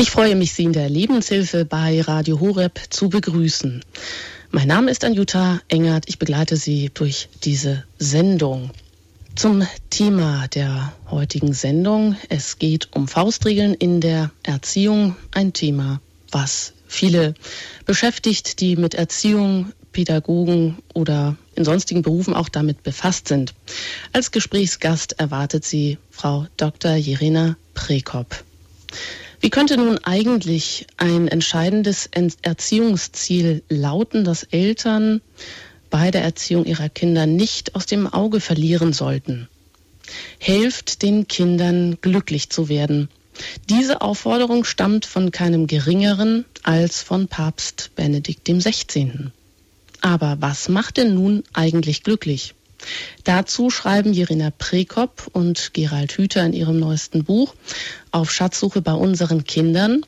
Ich freue mich, Sie in der Lebenshilfe bei Radio Horeb zu begrüßen. Mein Name ist Anjuta Engert. Ich begleite Sie durch diese Sendung. Zum Thema der heutigen Sendung. Es geht um Faustregeln in der Erziehung. Ein Thema, was viele beschäftigt, die mit Erziehung, Pädagogen oder in sonstigen Berufen auch damit befasst sind. Als Gesprächsgast erwartet sie Frau Dr. Jirina Prekop. Wie könnte nun eigentlich ein entscheidendes Erziehungsziel lauten, das Eltern bei der Erziehung ihrer Kinder nicht aus dem Auge verlieren sollten? Helft den Kindern, glücklich zu werden. Diese Aufforderung stammt von keinem Geringeren als von Papst Benedikt XVI. Aber was macht denn nun eigentlich glücklich? Dazu schreiben Jirina Prekop und Gerald Hüther in ihrem neuesten Buch Auf Schatzsuche bei unseren Kindern.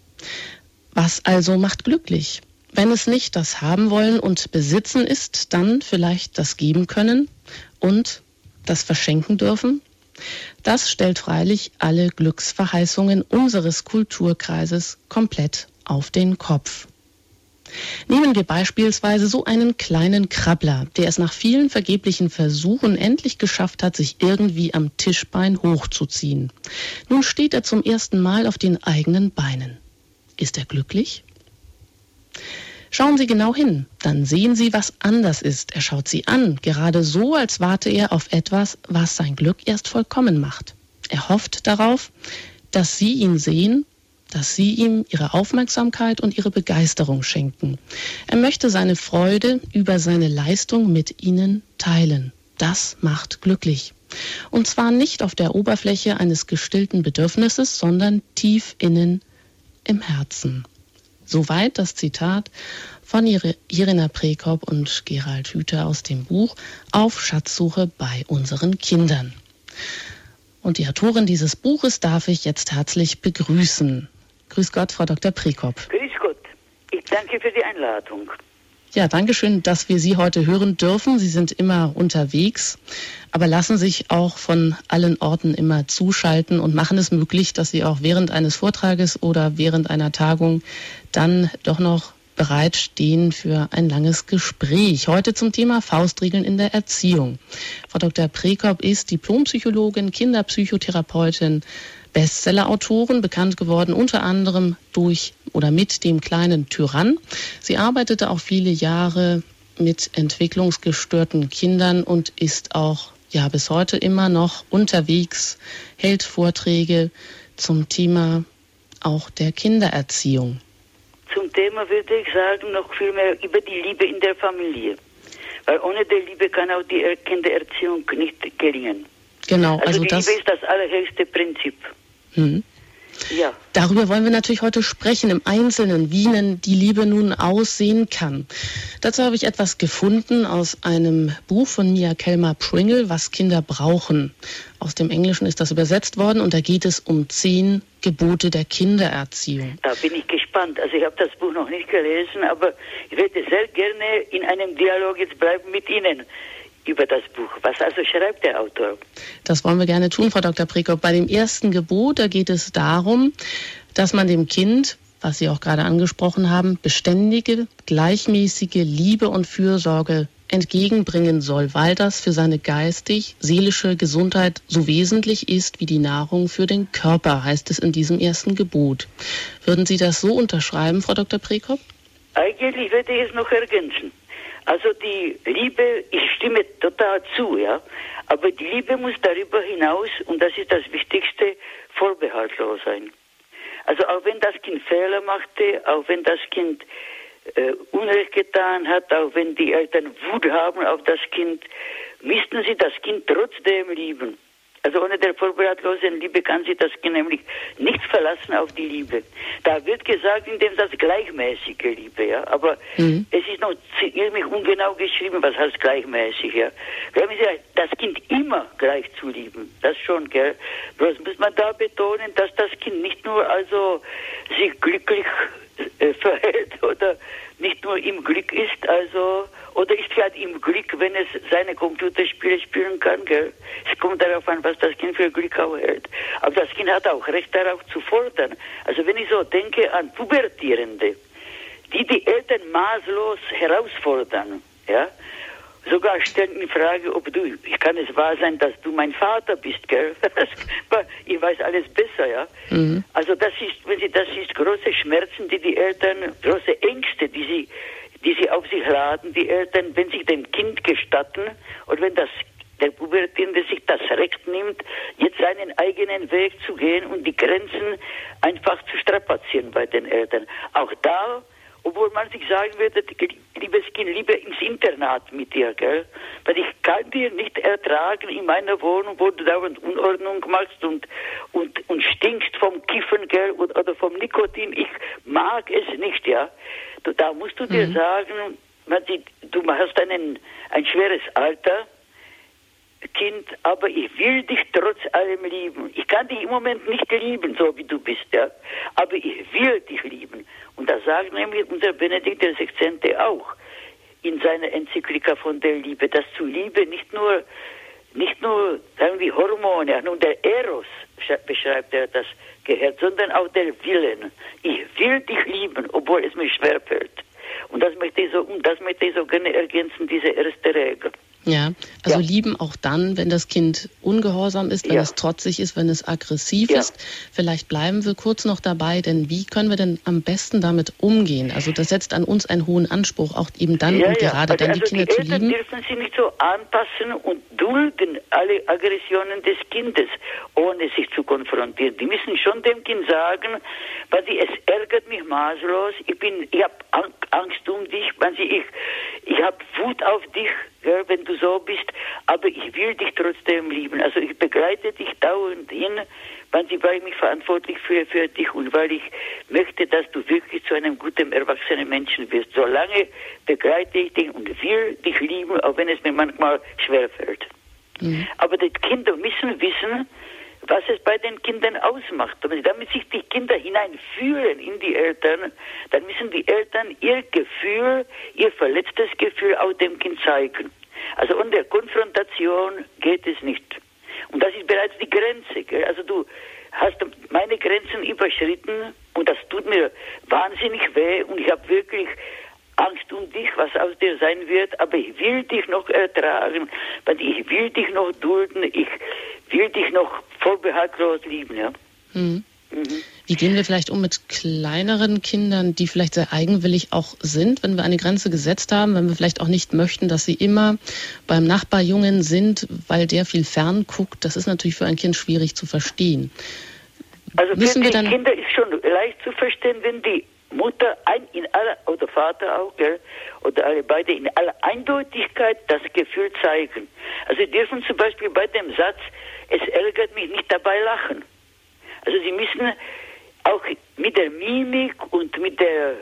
Was also macht glücklich? Wenn es nicht das Haben wollen und Besitzen ist, dann vielleicht das Geben können und das Verschenken dürfen? Das stellt freilich alle Glücksverheißungen unseres Kulturkreises komplett auf den Kopf. Nehmen wir beispielsweise so einen kleinen Krabbler, der es nach vielen vergeblichen Versuchen endlich geschafft hat, sich irgendwie am Tischbein hochzuziehen. Nun steht er zum ersten Mal auf den eigenen Beinen. Ist er glücklich? Schauen Sie genau hin, dann sehen Sie, was anders ist. Er schaut Sie an, gerade so, als warte er auf etwas, was sein Glück erst vollkommen macht. Er hofft darauf, dass Sie ihn sehen, dass Sie ihm Ihre Aufmerksamkeit und Ihre Begeisterung schenken. Er möchte seine Freude über seine Leistung mit Ihnen teilen. Das macht glücklich. Und zwar nicht auf der Oberfläche eines gestillten Bedürfnisses, sondern tief innen im Herzen. Soweit das Zitat von Jirina Prekop und Gerald Hüther aus dem Buch Auf Schatzsuche bei unseren Kindern. Und die Autorin dieses Buches darf ich jetzt herzlich begrüßen. Grüß Gott, Frau Dr. Prekop. Grüß Gott. Ich danke für die Einladung. Ja, danke schön, dass wir Sie heute hören dürfen. Sie sind immer unterwegs, aber lassen sich auch von allen Orten immer zuschalten und machen es möglich, dass Sie auch während eines Vortrages oder während einer Tagung dann doch noch bereitstehen für ein langes Gespräch. Heute zum Thema Faustregeln in der Erziehung. Frau Dr. Prekop ist Diplompsychologin, Kinderpsychotherapeutin, Bestsellerautorin, bekannt geworden unter anderem durch oder mit dem kleinen Tyrann. Sie arbeitete auch viele Jahre mit entwicklungsgestörten Kindern und ist auch bis heute immer noch unterwegs, hält Vorträge zum Thema auch der Kindererziehung. Zum Thema würde ich sagen, noch viel mehr über die Liebe in der Familie. Weil ohne die Liebe kann auch die Kindererziehung nicht gelingen. Genau, also die Liebe ist das allerhöchste Prinzip. Ja. Darüber wollen wir natürlich heute sprechen im Einzelnen, wie denn die Liebe nun aussehen kann. Dazu habe ich etwas gefunden aus einem Buch von Mia Kelmer-Pringle, Was Kinder brauchen. Aus dem Englischen ist das übersetzt worden und da geht es um 10 Gebote der Kindererziehung. Da bin ich gespannt. Also ich habe das Buch noch nicht gelesen, aber ich würde sehr gerne in einem Dialog jetzt bleiben mit Ihnen über das Buch. Was also schreibt der Autor? Das wollen wir gerne tun, Frau Dr. Prekop. Bei dem ersten Gebot, da geht es darum, dass man dem Kind, was Sie auch gerade angesprochen haben, beständige, gleichmäßige Liebe und Fürsorge entgegenbringen soll, weil das für seine geistig-seelische Gesundheit so wesentlich ist wie die Nahrung für den Körper, heißt es in diesem ersten Gebot. Würden Sie das so unterschreiben, Frau Dr. Prekop? Eigentlich würde ich es noch ergänzen. Also die Liebe, ich stimme total zu, ja, aber die Liebe muss darüber hinaus, und das ist das Wichtigste, vorbehaltlos sein. Also auch wenn das Kind Fehler machte, auch wenn das Kind Unrecht getan hat, auch wenn die Eltern Wut haben auf das Kind, müssten sie das Kind trotzdem lieben. Also ohne der vorbehaltlosen Liebe kann sich das Kind nämlich nicht verlassen auf die Liebe. Da wird gesagt in dem Satz gleichmäßige Liebe, ja. Aber es ist noch ziemlich ungenau geschrieben, was heißt gleichmäßig, ja. Glauben Sie, das Kind immer gleich zu lieben, das schon, gell. Bloß muss man da betonen, dass das Kind nicht nur also sich glücklich verhält oder nicht nur im Glück ist, also, oder ist halt im Glück, wenn es seine Computerspiele spielen kann, gell? Es kommt darauf an, was das Kind für Glück auch hält. Aber das Kind hat auch Recht darauf zu fordern. Also wenn ich so denke an Pubertierende, die Eltern maßlos herausfordern, ja, sogar stellen in Frage, kann es wahr sein, dass du mein Vater bist, gell? Ich weiß alles besser, ja. Mhm. Also das ist große Schmerzen, die Eltern, große Ängste, die sie auf sich laden, die Eltern, wenn sie dem Kind gestatten oder wenn der Pubertierende sich das Recht nimmt, jetzt seinen eigenen Weg zu gehen und die Grenzen einfach zu strapazieren bei den Eltern. Auch da, obwohl man sich sagen würde, liebes Kind, lieber ins Internat mit dir, gell? Weil ich kann dir nicht ertragen in meiner Wohnung, wo du dauernd Unordnung machst und stinkst vom Kiffen, gell? Oder vom Nikotin. Ich mag es nicht, ja. Da musst du dir sagen, du hast ein schweres Alter, Kind, aber ich will dich trotz allem lieben. Ich kann dich im Moment nicht lieben, so wie du bist, ja. Aber ich will dich lieben. Und das sagt nämlich unser Benedikt XVI. Auch in seiner Enzyklika von der Liebe, dass zu Liebe nicht nur sagen wir Hormone, nur der Eros beschreibt er das gehört, sondern auch der Willen. Ich will dich lieben, obwohl es mir schwerfällt. Und das möchte ich so gerne ergänzen, diese erste Regel. Ja, also lieben auch dann, wenn das Kind ungehorsam ist, wenn es trotzig ist, wenn es aggressiv ist. Vielleicht bleiben wir kurz noch dabei, denn wie können wir denn am besten damit umgehen? Also das setzt an uns einen hohen Anspruch, auch eben dann und gerade dann die Kinder zu lieben. Die Eltern dürfen sich nicht so anpassen und dulden alle Aggressionen des Kindes, ohne sich zu konfrontieren. Die müssen schon dem Kind sagen, es ärgert mich maßlos, ich habe Angst um dich, ich habe Wut auf dich, wenn du so bist, aber ich will dich trotzdem lieben. Also ich begleite dich dauernd hin, weil ich mich verantwortlich für dich und weil ich möchte, dass du wirklich zu einem guten, erwachsenen Menschen wirst. Solange begleite ich dich und will dich lieben, auch wenn es mir manchmal schwerfällt. Mhm. Aber die Kinder müssen wissen, was es bei den Kindern ausmacht. Damit sich die Kinder hineinfühlen in die Eltern, dann müssen die Eltern ihr Gefühl, ihr verletztes Gefühl auch dem Kind zeigen. Also unter Konfrontation geht es nicht. Und das ist bereits die Grenze. Gell? Also du hast meine Grenzen überschritten und das tut mir wahnsinnig weh und ich habe wirklich Angst um dich, was aus dir sein wird, aber ich will dich noch ertragen, weil ich will dich noch dulden, ich will dich noch vorbehaltlos lieben, ja. Mhm. Wie gehen wir vielleicht um mit kleineren Kindern, die vielleicht sehr eigenwillig auch sind, wenn wir eine Grenze gesetzt haben, wenn wir vielleicht auch nicht möchten, dass sie immer beim Nachbarjungen sind, weil der viel fern guckt? Das ist natürlich für ein Kind schwierig zu verstehen. Also für die Kinder ist schon leicht zu verstehen, wenn die Mutter oder Vater auch, gell, oder alle beide in aller Eindeutigkeit das Gefühl zeigen. Also sie dürfen zum Beispiel bei dem Satz, es ärgert mich, nicht dabei lachen. Also sie müssen auch mit der Mimik und mit der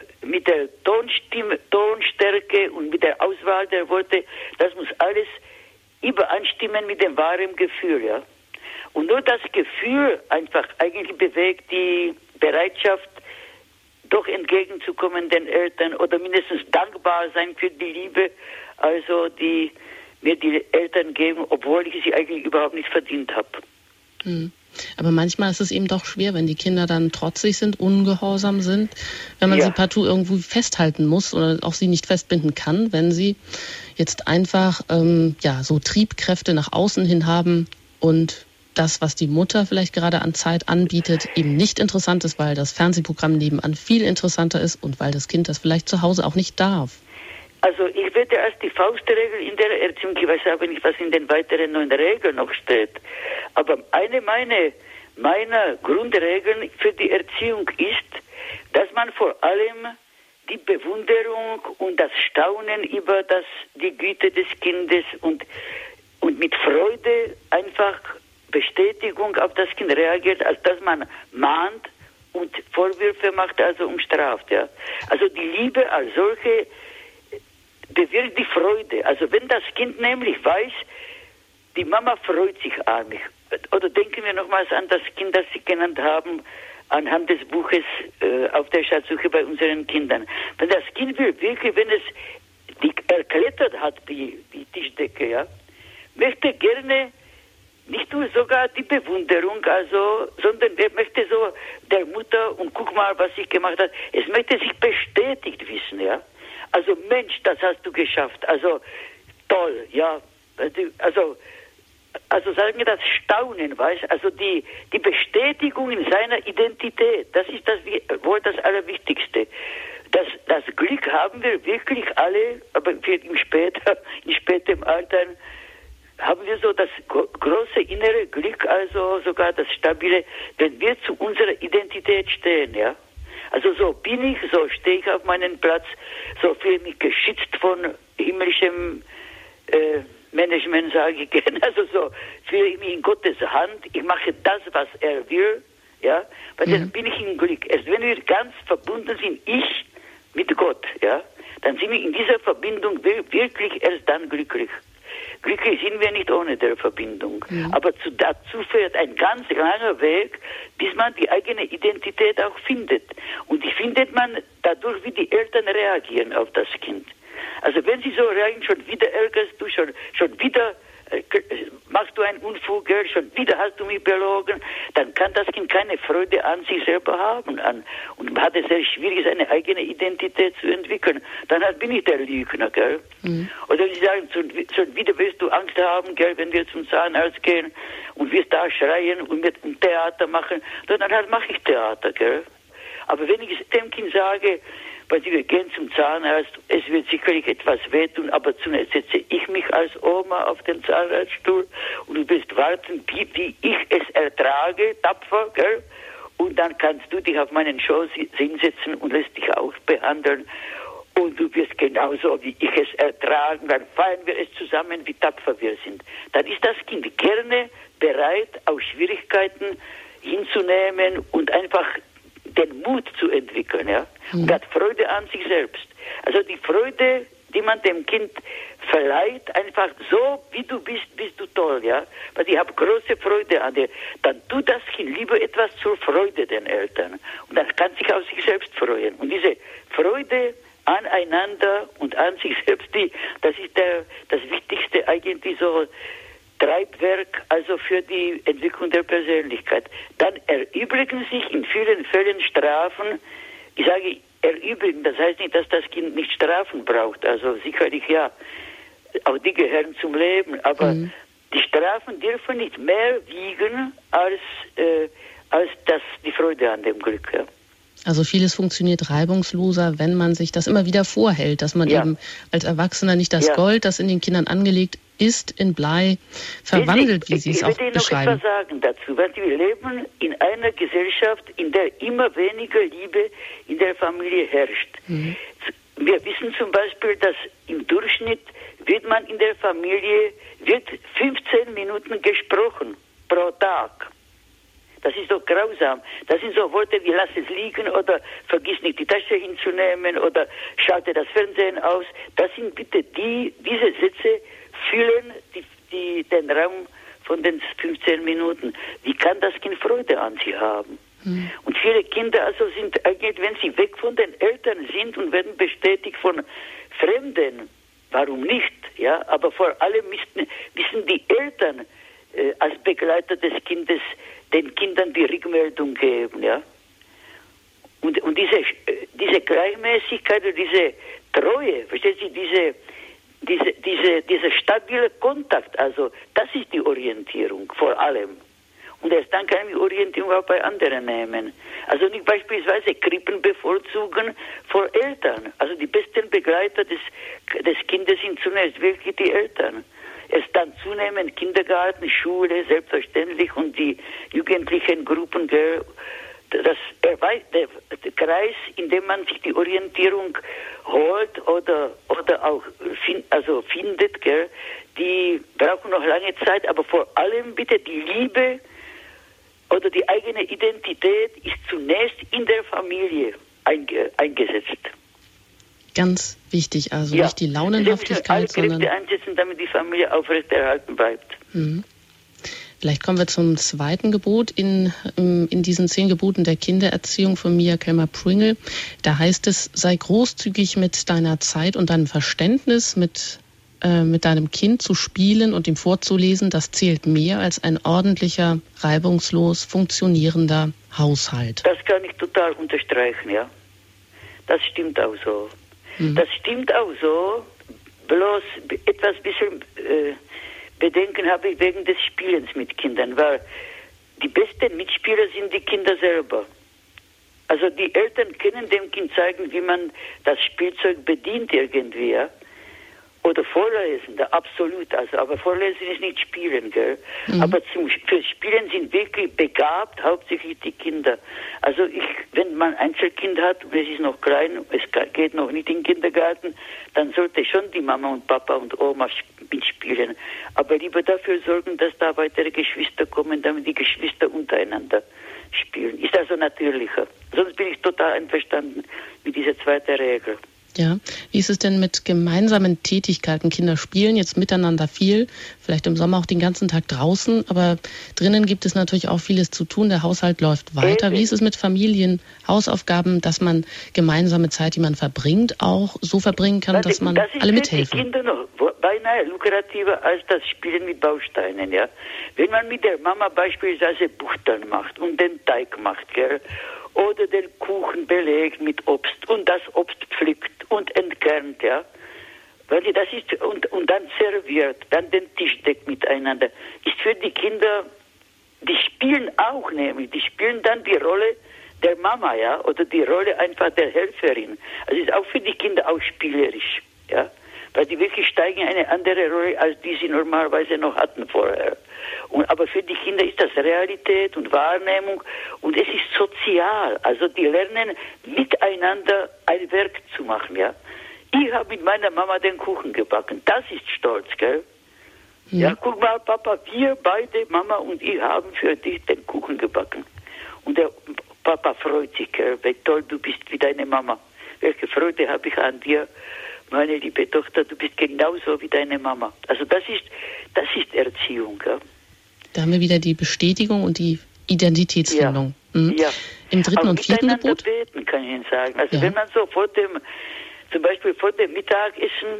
Tonstärke und mit der Auswahl der Worte, das muss alles übereinstimmen mit dem wahren Gefühl, ja. Und nur das Gefühl einfach eigentlich bewegt die Bereitschaft, doch entgegenzukommen den Eltern oder mindestens dankbar sein für die Liebe, also die mir die Eltern geben, obwohl ich sie eigentlich überhaupt nicht verdient habe. Aber manchmal ist es eben doch schwer, wenn die Kinder dann trotzig sind, ungehorsam sind, wenn man sie partout irgendwo festhalten muss oder auch sie nicht festbinden kann, wenn sie jetzt einfach so Triebkräfte nach außen hin haben und das, was die Mutter vielleicht gerade an Zeit anbietet, eben nicht interessant ist, weil das Fernsehprogramm nebenan viel interessanter ist und weil das Kind das vielleicht zu Hause auch nicht darf. Also ich werde als die Faustregel in der Erziehung, ich weiß aber nicht, was in den weiteren 9 Regeln noch steht, aber eine meiner Grundregeln für die Erziehung ist, dass man vor allem die Bewunderung und das Staunen über die Güte des Kindes und mit Freude einfach Bestätigung auf das Kind reagiert, als dass man mahnt und Vorwürfe macht, also umstraft. Ja. Also die Liebe als solche bewirkt die Freude. Also wenn das Kind nämlich weiß, die Mama freut sich an mich. Oder denken wir nochmals an das Kind, das Sie genannt haben, anhand des Buches auf der Schatzsuche bei unseren Kindern. Wenn das Kind will, wirklich, wenn es erklettert hat, die Tischdecke, ja, möchte gerne nicht nur sogar die Bewunderung, also, sondern er möchte so der Mutter und guck mal, was ich gemacht habe. Es möchte sich bestätigt wissen, ja. Also Mensch, das hast du geschafft. Also toll, ja. Also sagen wir das Staunen, weißt? Also die Bestätigung in seiner Identität, das ist wohl das Allerwichtigste. Das Glück haben wir wirklich alle, aber in spätem Alter haben wir so das große innere Glück, also sogar das Stabile, wenn wir zu unserer Identität stehen, ja. Also so bin ich, so stehe ich auf meinem Platz, so fühle mich geschützt von himmlischem Management, sage ich gerne. Also so fühle ich mich in Gottes Hand, ich mache das, was er will, ja, weil dann bin ich im Glück. Erst wenn wir ganz verbunden sind, ich mit Gott, ja, dann sind wir in dieser Verbindung wirklich erst dann glücklich. Glücklich sind wir nicht ohne der Verbindung. Aber dazu führt ein ganz langer Weg, bis man die eigene Identität auch findet. Und die findet man dadurch, wie die Eltern reagieren auf das Kind. Also wenn sie so reagieren, schon wieder ärgerst du, schon wieder machst du einen Unfug, schon wieder hast du mich belogen, dann kann das Kind keine Freude an sich selber haben und hat es sehr schwierig, seine eigene Identität zu entwickeln. Dann bin ich der Lügner, gell? Oder sie sagen, schon wieder wirst du Angst haben, gell, wenn wir zum Zahnarzt gehen und wirst da schreien und mit Theater machen, dann mache ich Theater, gell? Aber wenn ich dem Kind sage, weil wir gehen zum Zahnarzt, es wird sicherlich etwas wehtun, aber zunächst setze ich mich als Oma auf den Zahnarztstuhl und du wirst warten, wie ich es ertrage, tapfer, gell? Und dann kannst du dich auf meinen Schoß hinsetzen und lässt dich auch behandeln. Und du wirst genauso, wie ich es ertragen, dann feiern wir es zusammen, wie tapfer wir sind. Dann ist das Kind gerne bereit, auch Schwierigkeiten hinzunehmen und einfach den Mut zu entwickeln, ja, und hat Freude an sich selbst. Also die Freude, die man dem Kind verleiht, einfach so, wie du bist du toll, ja, weil ich habe große Freude an dir. Dann tut das Kind lieber etwas zur Freude den Eltern und dann kann sich auf sich selbst freuen. Und diese Freude aneinander und an sich selbst, das ist das Wichtigste eigentlich so, Treibwerk, also für die Entwicklung der Persönlichkeit. Dann erübrigen sich in vielen Fällen Strafen. Ich sage erübrigen, das heißt nicht, dass das Kind nicht Strafen braucht. Also sicherlich ja, auch die gehören zum Leben. Aber die Strafen dürfen nicht mehr wiegen als die Freude an dem Glück. Ja. Also vieles funktioniert reibungsloser, wenn man sich das immer wieder vorhält, dass man eben als Erwachsener nicht das Gold, das in den Kindern angelegt ist, in Blei verwandelt, wie Sie es auch beschreiben. Ich will noch etwas sagen dazu, weil wir leben in einer Gesellschaft, in der immer weniger Liebe in der Familie herrscht. Wir wissen zum Beispiel, dass im Durchschnitt wird man in der Familie 15 Minuten gesprochen pro Tag. Das ist doch grausam. Das sind so Worte wie lass es liegen oder vergiss nicht die Tasche hinzunehmen oder schalte das Fernsehen aus. Das sind bitte diese Sätze füllen den Raum von den 15 Minuten. Wie kann das Kind Freude an sich haben? Und viele Kinder also sind eigentlich, wenn sie weg von den Eltern sind und werden bestätigt von Fremden, warum nicht? Ja, aber vor allem müssen die Eltern als Begleiter des Kindes den Kindern die Rückmeldung geben, ja. Und diese Gleichmäßigkeit, diese Treue, verstehen Sie, dieser stabile Kontakt, also das ist die Orientierung vor allem. Und erst dann kann ich Orientierung auch bei anderen nehmen. Also nicht beispielsweise Krippen bevorzugen vor Eltern. Also die besten Begleiter des Kindes sind zunächst wirklich die Eltern. Erst dann zunehmend Kindergarten, Schule, selbstverständlich und die jugendlichen Gruppen, der Kreis, in dem man sich die Orientierung holt oder auch findet, gell, die brauchen noch lange Zeit, aber vor allem bitte die Liebe oder die eigene Identität ist zunächst in der Familie eingesetzt. Ganz wichtig, also nicht die Launenhaftigkeit, sondern alle Kräfte einsetzen, damit die Familie aufrechterhalten bleibt. Vielleicht kommen wir zum zweiten Gebot in diesen 10 Geboten der Kindererziehung von Mia Kelmer-Pringle. Da heißt es, sei großzügig mit deiner Zeit und deinem Verständnis, mit deinem Kind zu spielen und ihm vorzulesen. Das zählt mehr als ein ordentlicher, reibungslos funktionierender Haushalt. Das kann ich total unterstreichen, ja. Das stimmt auch so. Das stimmt auch so, bloß etwas bisschen Bedenken habe ich wegen des Spielens mit Kindern, weil die besten Mitspieler sind die Kinder selber. Also die Eltern können dem Kind zeigen, wie man das Spielzeug bedient irgendwie, ja. Oder vorlesen, absolut. Also, aber vorlesen ist nicht spielen, gell? Aber für Spielen sind wirklich begabt, hauptsächlich die Kinder. Also wenn man ein Einzelkind hat und es ist noch klein, es geht noch nicht in den Kindergarten, dann sollte schon die Mama und Papa und Oma mitspielen. Aber lieber dafür sorgen, dass da weitere Geschwister kommen, damit die Geschwister untereinander spielen. Ist also natürlicher. Sonst bin ich total einverstanden mit dieser zweiten Regel. Ja, wie ist es denn mit gemeinsamen Tätigkeiten? Kinder spielen jetzt miteinander viel, vielleicht im Sommer auch den ganzen Tag draußen, aber drinnen gibt es natürlich auch vieles zu tun. Der Haushalt läuft weiter. Wie ist es mit Familien, Hausaufgaben, dass man gemeinsame Zeit, die man verbringt, auch so verbringen kann, dass man alle mithelfen? Das ist für die Kinder noch beinahe lukrativer als das Spielen mit Bausteinen, ja. Wenn man mit der Mama beispielsweise Buchtern macht und den Teig macht, gell, oder den Kuchen belegt mit Obst und das Obst pflückt und entkernt, ja. Weil das ist, und dann serviert, dann den Tisch deckt miteinander, ist für die Kinder, die spielen auch nämlich, die spielen dann die Rolle der Mama, ja, oder die Rolle einfach der Helferin. Also ist auch für die Kinder auch spielerisch, ja. Weil die wirklich steigen in eine andere Rolle, als die sie normalerweise noch hatten vorher. Aber für die Kinder ist das Realität und Wahrnehmung und es ist sozial. Also die lernen miteinander ein Werk zu machen, ja. Ich habe mit meiner Mama den Kuchen gebacken. Das ist Stolz, gell? Ja, guck mal, Papa, wir beide, Mama und ich, haben für dich den Kuchen gebacken. Und der Papa freut sich, gell? Wie toll du bist wie deine Mama. Welche Freude habe ich an dir, meine liebe Tochter, du bist genauso wie deine Mama. Also das ist Erziehung, ja. Da haben wir wieder die Bestätigung und die Identitätsfindung. Ja. Ja. Im dritten und vierten Gebot? Beten, kann ich Ihnen sagen. Also wenn man so zum Beispiel vor dem Mittagessen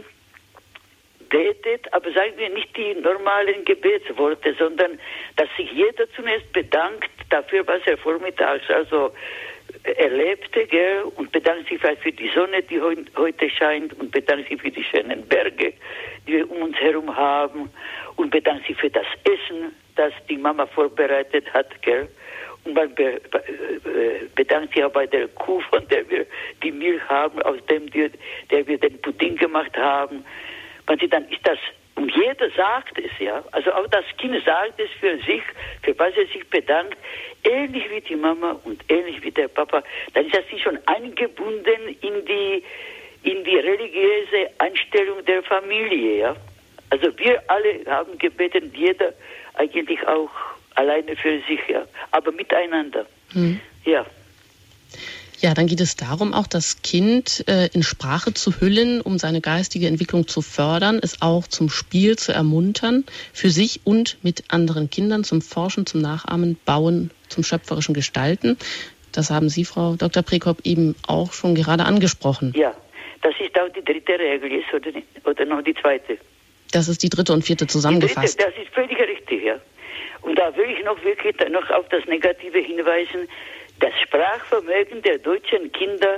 betet, aber sagen wir nicht die normalen Gebetsworte, sondern dass sich jeder zunächst bedankt dafür, was er vormittags also erlebte, gell, und bedankt sich vielleicht für die Sonne, die heute scheint, und bedankt sich für die schönen Berge, die wir um uns herum haben, und bedankt sich für das Essen, das die Mama vorbereitet hat, gell. Und man bedankt sich auch bei der Kuh, von der wir die Milch haben, aus der wir den Pudding gemacht haben. Dann ist das, und jeder sagt es, ja. Also auch das Kind sagt es für sich, für was er sich bedankt, ähnlich wie die Mama und ähnlich wie der Papa. Dann ist das schon eingebunden in die religiöse Einstellung der Familie, ja. Also wir alle haben gebetet, jeder eigentlich auch alleine für sich, ja, aber miteinander. Ja. Ja, dann geht es darum, auch das Kind in Sprache zu hüllen, um seine geistige Entwicklung zu fördern, es auch zum Spiel zu ermuntern, für sich und mit anderen Kindern zum Forschen, zum Nachahmen, Bauen, zum schöpferischen Gestalten. Das haben Sie, Frau Dr. Prekop, eben auch schon gerade angesprochen. Ja, das ist auch die dritte Regel, ist, oder noch die zweite? Das ist die dritte und vierte zusammengefasst. Die dritte, das ist völlig richtig, ja. Und da will ich noch auf das Negative hinweisen. Das Sprachvermögen der deutschen Kinder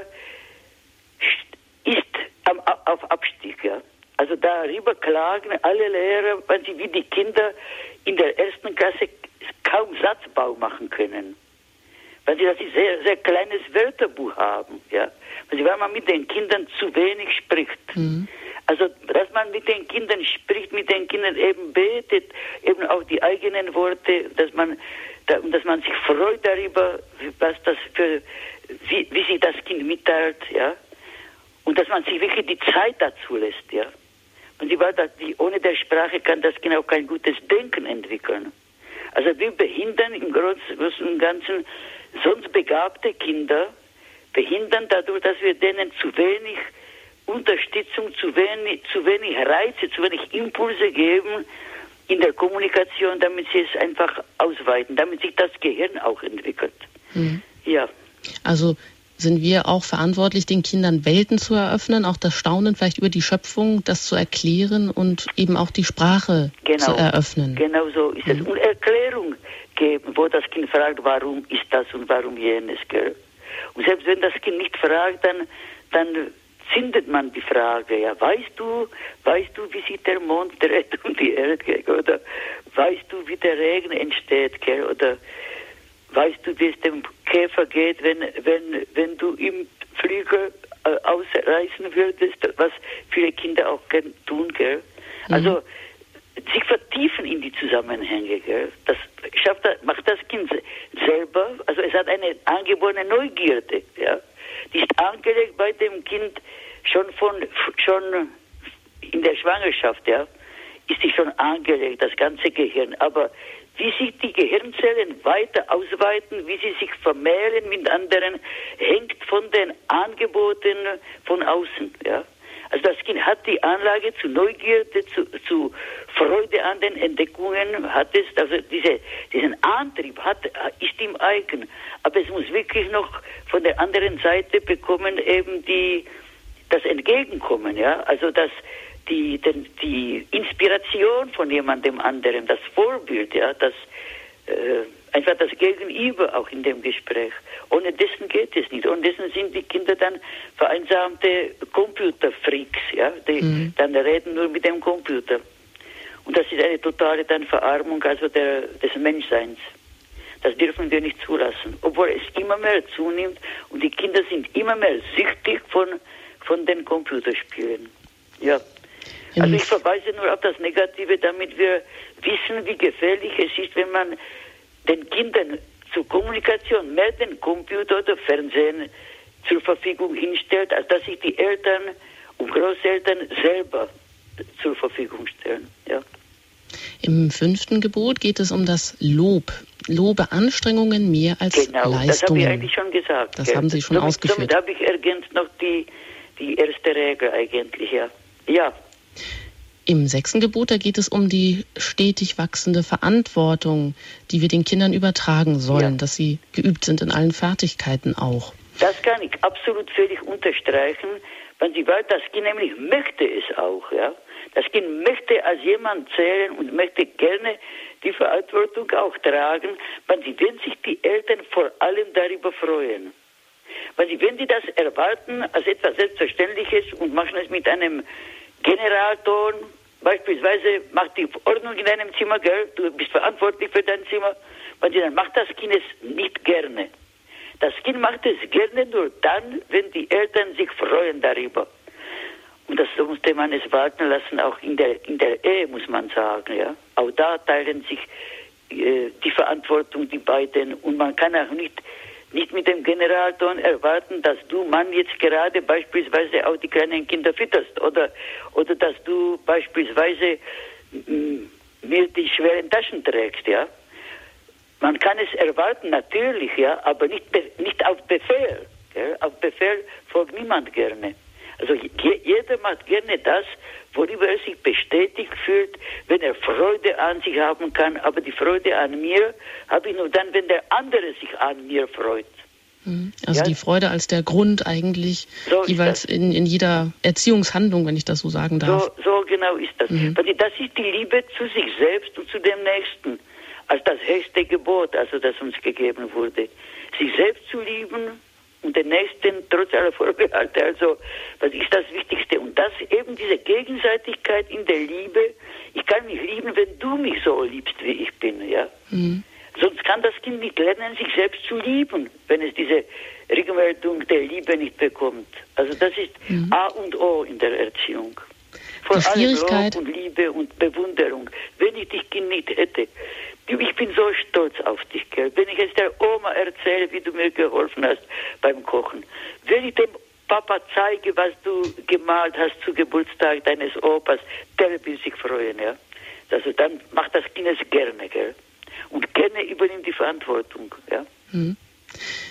ist auf Abstieg, ja. Also darüber klagen alle Lehrer, wenn sie wie die Kinder in der ersten Klasse kaum Satzbau machen können. Weil sie das ein sehr, sehr kleines Wörterbuch haben, ja. Weil man mit den Kindern zu wenig spricht. Also, dass man mit den Kindern spricht, mit den Kindern eben betet, eben auch die eigenen Worte, dass man sich freut darüber, was das wie sich das Kind mitteilt, ja. Und dass man sich wirklich die Zeit dazu lässt, ja. Und ohne der Sprache kann das Kind auch kein gutes Denken entwickeln. Also wir behindern im Großen und Ganzen sonst begabte Kinder, behindern dadurch, dass wir denen zu wenig Unterstützung, zu wenig Reize, zu wenig Impulse geben, in der Kommunikation, damit sie es einfach ausweiten, damit sich das Gehirn auch entwickelt. Ja. Also sind wir auch verantwortlich, den Kindern Welten zu eröffnen, auch das Staunen vielleicht über die Schöpfung, das zu erklären und eben auch die Sprache zu eröffnen. Genau so ist es. Und Erklärung geben, wo das Kind fragt, warum ist das und warum jenes, gell? Und selbst wenn das Kind nicht fragt, dann findet man die Frage, ja, weißt du, wie sich der Mond dreht um die Erde, gell? Oder weißt du, wie der Regen entsteht, gell? Oder weißt du, wie es dem Käfer geht, wenn du im Flügel ausreißen würdest, was viele Kinder auch gern tun, gell? Also sich vertiefen in die Zusammenhänge, gell? Das macht das Kind selber, also es hat eine angeborene Neugierde, ja? Die ist angelegt bei dem Kind schon in der Schwangerschaft, ja? Ist sie schon angelegt, das ganze Gehirn, aber wie sich die Gehirnzellen weiter ausweiten, wie sie sich vermehren mit anderen, hängt von den Angeboten von außen. Ja? Also das Kind hat die Anlage zu Neugierde, zu Freude an den Entdeckungen, hat es, also diesen Antrieb ist ihm eigen. Aber es muss wirklich noch von der anderen Seite bekommen, eben das Entgegenkommen. Ja? Also die Inspiration von jemandem anderen, das Vorbild, ja, einfach das Gegenüber auch in dem Gespräch. Ohne dessen geht es nicht. Ohne dessen sind die Kinder dann vereinsamte Computerfreaks, ja, die dann reden nur mit dem Computer. Und das ist eine totale dann Verarmung also des Menschseins. Das dürfen wir nicht zulassen. Obwohl es immer mehr zunimmt und die Kinder sind immer mehr süchtig von den Computerspielen. Ja. Also ich verweise nur auf das Negative, damit wir wissen, wie gefährlich es ist, wenn man den Kindern zur Kommunikation mehr den Computer oder Fernsehen zur Verfügung hinstellt, als dass sich die Eltern und Großeltern selber zur Verfügung stellen. Ja. Im 5. Gebot geht es um das Lob. Lobe Anstrengungen mehr als Leistungen. Das habe ich eigentlich schon gesagt. Das haben Sie schon ausgeführt. Damit habe ich ergänzt noch die erste Regel eigentlich, ja. Ja. Im 6. Gebot, da geht es um die stetig wachsende Verantwortung, die wir den Kindern übertragen sollen, dass sie geübt sind in allen Fertigkeiten auch. Das kann ich absolut völlig unterstreichen, weil das Kind nämlich möchte es auch, ja. Das Kind möchte als jemand zählen und möchte gerne die Verantwortung auch tragen, wenn sich die Eltern vor allem darüber freuen. Weil wenn sie das erwarten als etwas Selbstverständliches und machen es mit einem Generalton, beispielsweise macht die Ordnung in deinem Zimmer, gell? Du bist verantwortlich für dein Zimmer, dann macht das Kind es nicht gerne. Das Kind macht es gerne nur dann, wenn die Eltern sich freuen darüber. Und das musste man es walten lassen, auch in der Ehe, muss man sagen, ja. Auch da teilen sich die Verantwortung, die beiden, und man kann auch nicht mit dem Generalton erwarten, dass du, Mann, jetzt gerade beispielsweise auch die kleinen Kinder fütterst oder dass du beispielsweise mir die schweren Taschen trägst, ja. Man kann es erwarten, natürlich, ja, aber nicht auf Befehl. Gell? Auf Befehl folgt niemand gerne. Also jeder macht gerne das, worüber er sich bestätigt fühlt, wenn er Freude an sich haben kann. Aber die Freude an mir habe ich nur dann, wenn der andere sich an mir freut. Also die Freude als der Grund eigentlich, so jeweils in jeder Erziehungshandlung, wenn ich das so sagen darf. So genau ist das. Weil das ist die Liebe zu sich selbst und zu dem Nächsten. Als das höchste Gebot, also das uns gegeben wurde. Sich selbst zu lieben und den Nächsten trotz aller Vorbehalte. Also, was ist das Wichtigste? Und das eben diese Gegenseitigkeit in der Liebe. Ich kann mich lieben, wenn du mich so liebst, wie ich bin, ja. Sonst kann das Kind nicht lernen, sich selbst zu lieben, wenn es diese Rückmeldung der Liebe nicht bekommt. Also das ist A und O in der Erziehung. Vor allem Lob und Liebe und Bewunderung. Wenn ich dich Kind nicht hätte, ich bin so stolz auf dich, gell? Wenn ich jetzt der Oma erzähle, wie du mir geholfen hast beim Kochen, wenn ich dem Papa zeige, was du gemalt hast zu Geburtstag deines Opas, der will sich freuen, ja. Also dann macht das Kind es gerne, gell? Und gerne übernimmt die Verantwortung, ja.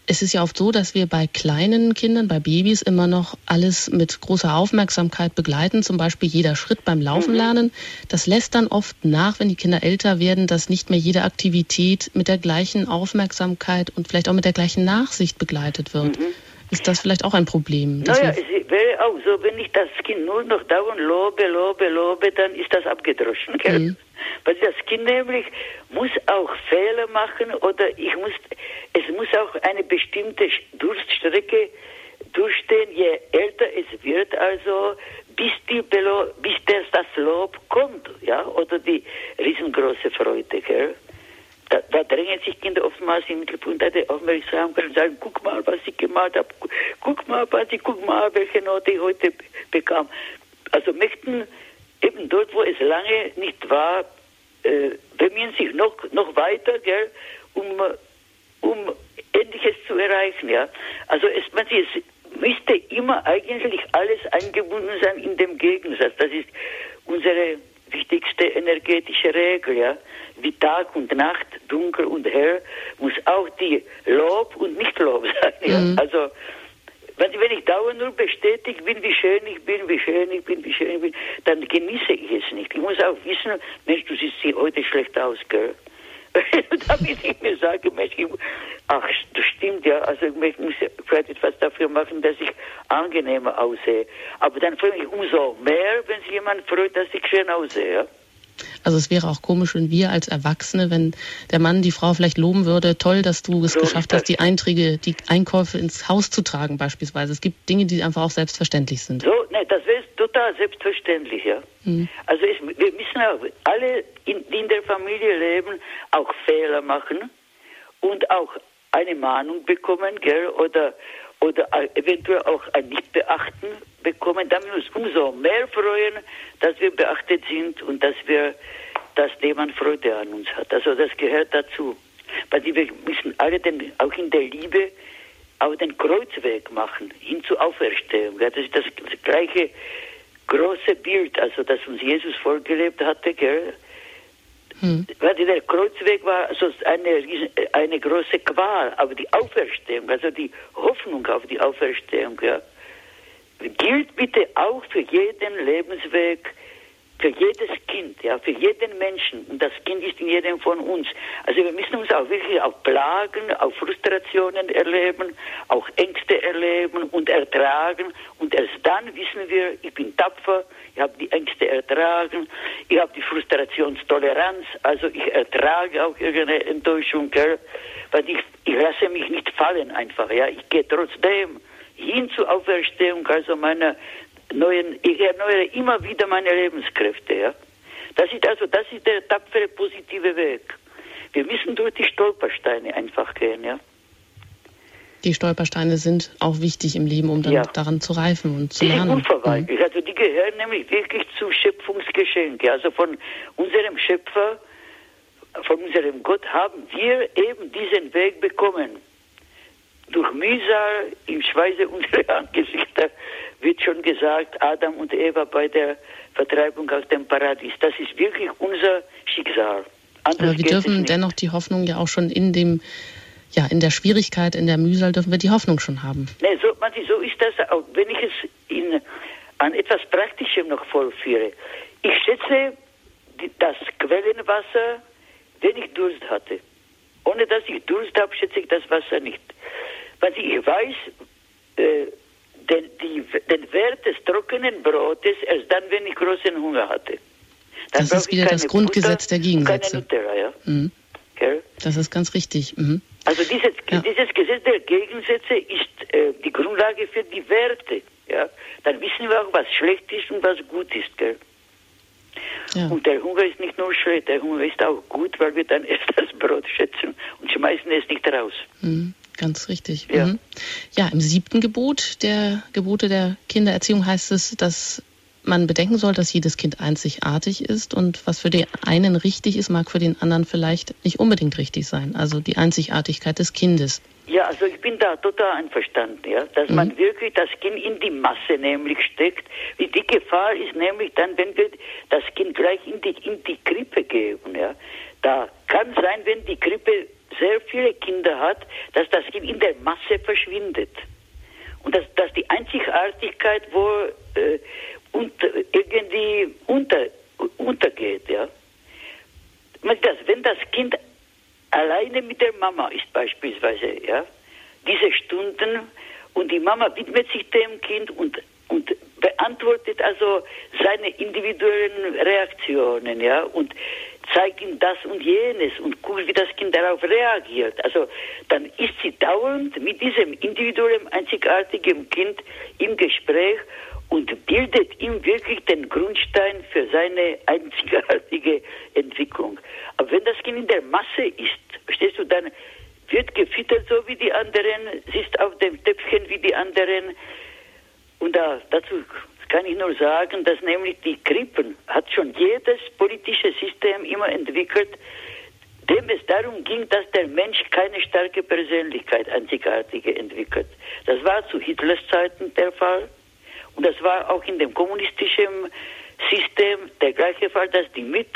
es ist ja oft so, dass wir bei kleinen Kindern, bei Babys immer noch alles mit großer Aufmerksamkeit begleiten. Zum Beispiel jeder Schritt beim Laufen lernen. Das lässt dann oft nach, wenn die Kinder älter werden, dass nicht mehr jede Aktivität mit der gleichen Aufmerksamkeit und vielleicht auch mit der gleichen Nachsicht begleitet wird. Ist das vielleicht auch ein Problem? Naja, es wäre auch so, wenn ich das Kind nur noch dauernd lobe, dann ist das abgedroschen. Gell? Weil das Kind nämlich muss auch Fehler machen oder es muss auch eine bestimmte Durststrecke durchstehen, je älter es wird, also bis das Lob kommt, ja, oder die riesengroße Freude, gell? Da drängen sich Kinder oftmals im Mittelpunkt der Aufmerksamkeit und sagen, guck mal, was ich gemalt habe, guck mal, welche Note ich heute bekam. Also möchten eben dort, wo es lange nicht war, bemühen sich noch weiter, gell, um Ähnliches zu erreichen. Ja. Also es müsste immer eigentlich alles eingebunden sein in dem Gegensatz. Das ist unsere wichtigste energetische Regel. Ja. Wie Tag und Nacht, dunkel und hell, muss auch die Lob und Nicht-Lob sein. Ja. Also wenn ich dauernd nur bestätigt bin, wie schön ich bin, dann genieße ich es nicht. Ich muss auch wissen, Mensch, du siehst heute schlecht aus, gell? Damit ich mir sage, Mensch, das stimmt ja, also ich muss vielleicht etwas dafür machen, dass ich angenehmer aussehe. Aber dann freue ich mich umso mehr, wenn sich jemand freut, dass ich schön aussehe, ja? Also es wäre auch komisch, wenn wir als Erwachsene, wenn der Mann die Frau vielleicht loben würde, toll, dass du es geschafft hast, die Einkäufe ins Haus zu tragen beispielsweise. Es gibt Dinge, die einfach auch selbstverständlich sind. So, ne, das wäre total selbstverständlich, ja. Also wir müssen auch alle, die in der Familie leben, auch Fehler machen und auch eine Mahnung bekommen, gell, oder eventuell auch ein Nichtbeachten bekommen, damit wir uns umso mehr freuen, dass wir beachtet sind und dass jemand Freude an uns hat. Also das gehört dazu. Weil wir müssen alle auch in der Liebe auch den Kreuzweg machen, hin zur Auferstehung. Ja, das ist das gleiche große Bild, also das uns Jesus vorgelebt hatte, gell? Weil der Kreuzweg war also eine große Qual, aber die Auferstehung, also die Hoffnung auf die Auferstehung, ja, gilt bitte auch für jeden Lebensweg, für jedes Kind, ja, für jeden Menschen. Und das Kind ist in jedem von uns. Also wir müssen uns auch wirklich auch Plagen, auch Frustrationen erleben, auch Ängste erleben und ertragen. Und erst dann wissen wir, ich bin tapfer, ich habe die Ängste ertragen, ich habe die Frustrationstoleranz, also ich ertrage auch irgendeine Enttäuschung, gell? Weil ich lasse mich nicht fallen einfach, ja. Ich gehe trotzdem hin zur Auferstehung, also ich erneuere immer wieder meine Lebenskräfte, ja. Das ist der tapfere, positive Weg. Wir müssen durch die Stolpersteine einfach gehen, ja. Die Stolpersteine sind auch wichtig im Leben, um dann daran zu reifen und zu lernen. Die sind unverweichlich. Also die gehören nämlich wirklich zum Schöpfungsgeschenk. Also von unserem Schöpfer, von unserem Gott haben wir eben diesen Weg bekommen. Durch Mühsal im Schweiße unserer Angesichter wird schon gesagt, Adam und Eva bei der Vertreibung aus dem Paradies. Das ist wirklich unser Schicksal. Aber wir dürfen dennoch die Hoffnung ja auch schon in der Schwierigkeit, in der Mühsal dürfen wir die Hoffnung schon haben. Nee, so ist das auch. Wenn ich es an etwas Praktischem noch vorführe. Ich schätze das Quellenwasser, wenn ich Durst hatte. Ohne dass ich Durst habe, schätze ich das Wasser nicht. Weil ich weiß, den Wert des trockenen Brotes erst dann, wenn ich großen Hunger hatte. Dann das ist wieder das Grundgesetz der Gegensätze. Keine Nutella, ja. Das ist ganz richtig. Also dieses Gesetz der Gegensätze ist die Grundlage für die Werte. Ja. Dann wissen wir auch, was schlecht ist und was gut ist. Gell? Ja. Und der Hunger ist nicht nur schlecht, der Hunger ist auch gut, weil wir dann erst das Brot schätzen und schmeißen es nicht raus. Ganz richtig. Ja, im 7. Gebot der Gebote der Kindererziehung heißt es, dass man bedenken soll, dass jedes Kind einzigartig ist und was für den einen richtig ist, mag für den anderen vielleicht nicht unbedingt richtig sein. Also die Einzigartigkeit des Kindes. Ja, also ich bin da total einverstanden, ja, dass man wirklich das Kind in die Masse nämlich steckt. Die Gefahr ist nämlich dann, wenn wir das Kind gleich in die Krippe geben, ja. Da kann sein, wenn die Krippe sehr viele Kinder hat, dass das Kind in der Masse verschwindet. Und dass die Einzigartigkeit wohl irgendwie untergeht, ja. Wenn das Kind alleine mit der Mama ist beispielsweise, ja, diese Stunden, und die Mama widmet sich dem Kind und beantwortet also seine individuellen Reaktionen, ja, und zeigt ihm das und jenes und guckt, wie das Kind darauf reagiert. Also dann ist sie dauernd mit diesem individuellen, einzigartigen Kind im Gespräch und bildet ihm wirklich den Grundstein für seine einzigartige Entwicklung. Aber wenn das Kind in der Masse ist, verstehst du, dann wird gefüttert so wie die anderen, sitzt auf dem Töpfchen wie die anderen. Und dazu kann ich nur sagen, dass nämlich die Krippen hat schon jedes politische System immer entwickelt, dem es darum ging, dass der Mensch keine starke Persönlichkeit, einzigartige entwickelt. Das war zu Hitlers Zeiten der Fall und das war auch in dem kommunistischen System der gleiche Fall, dass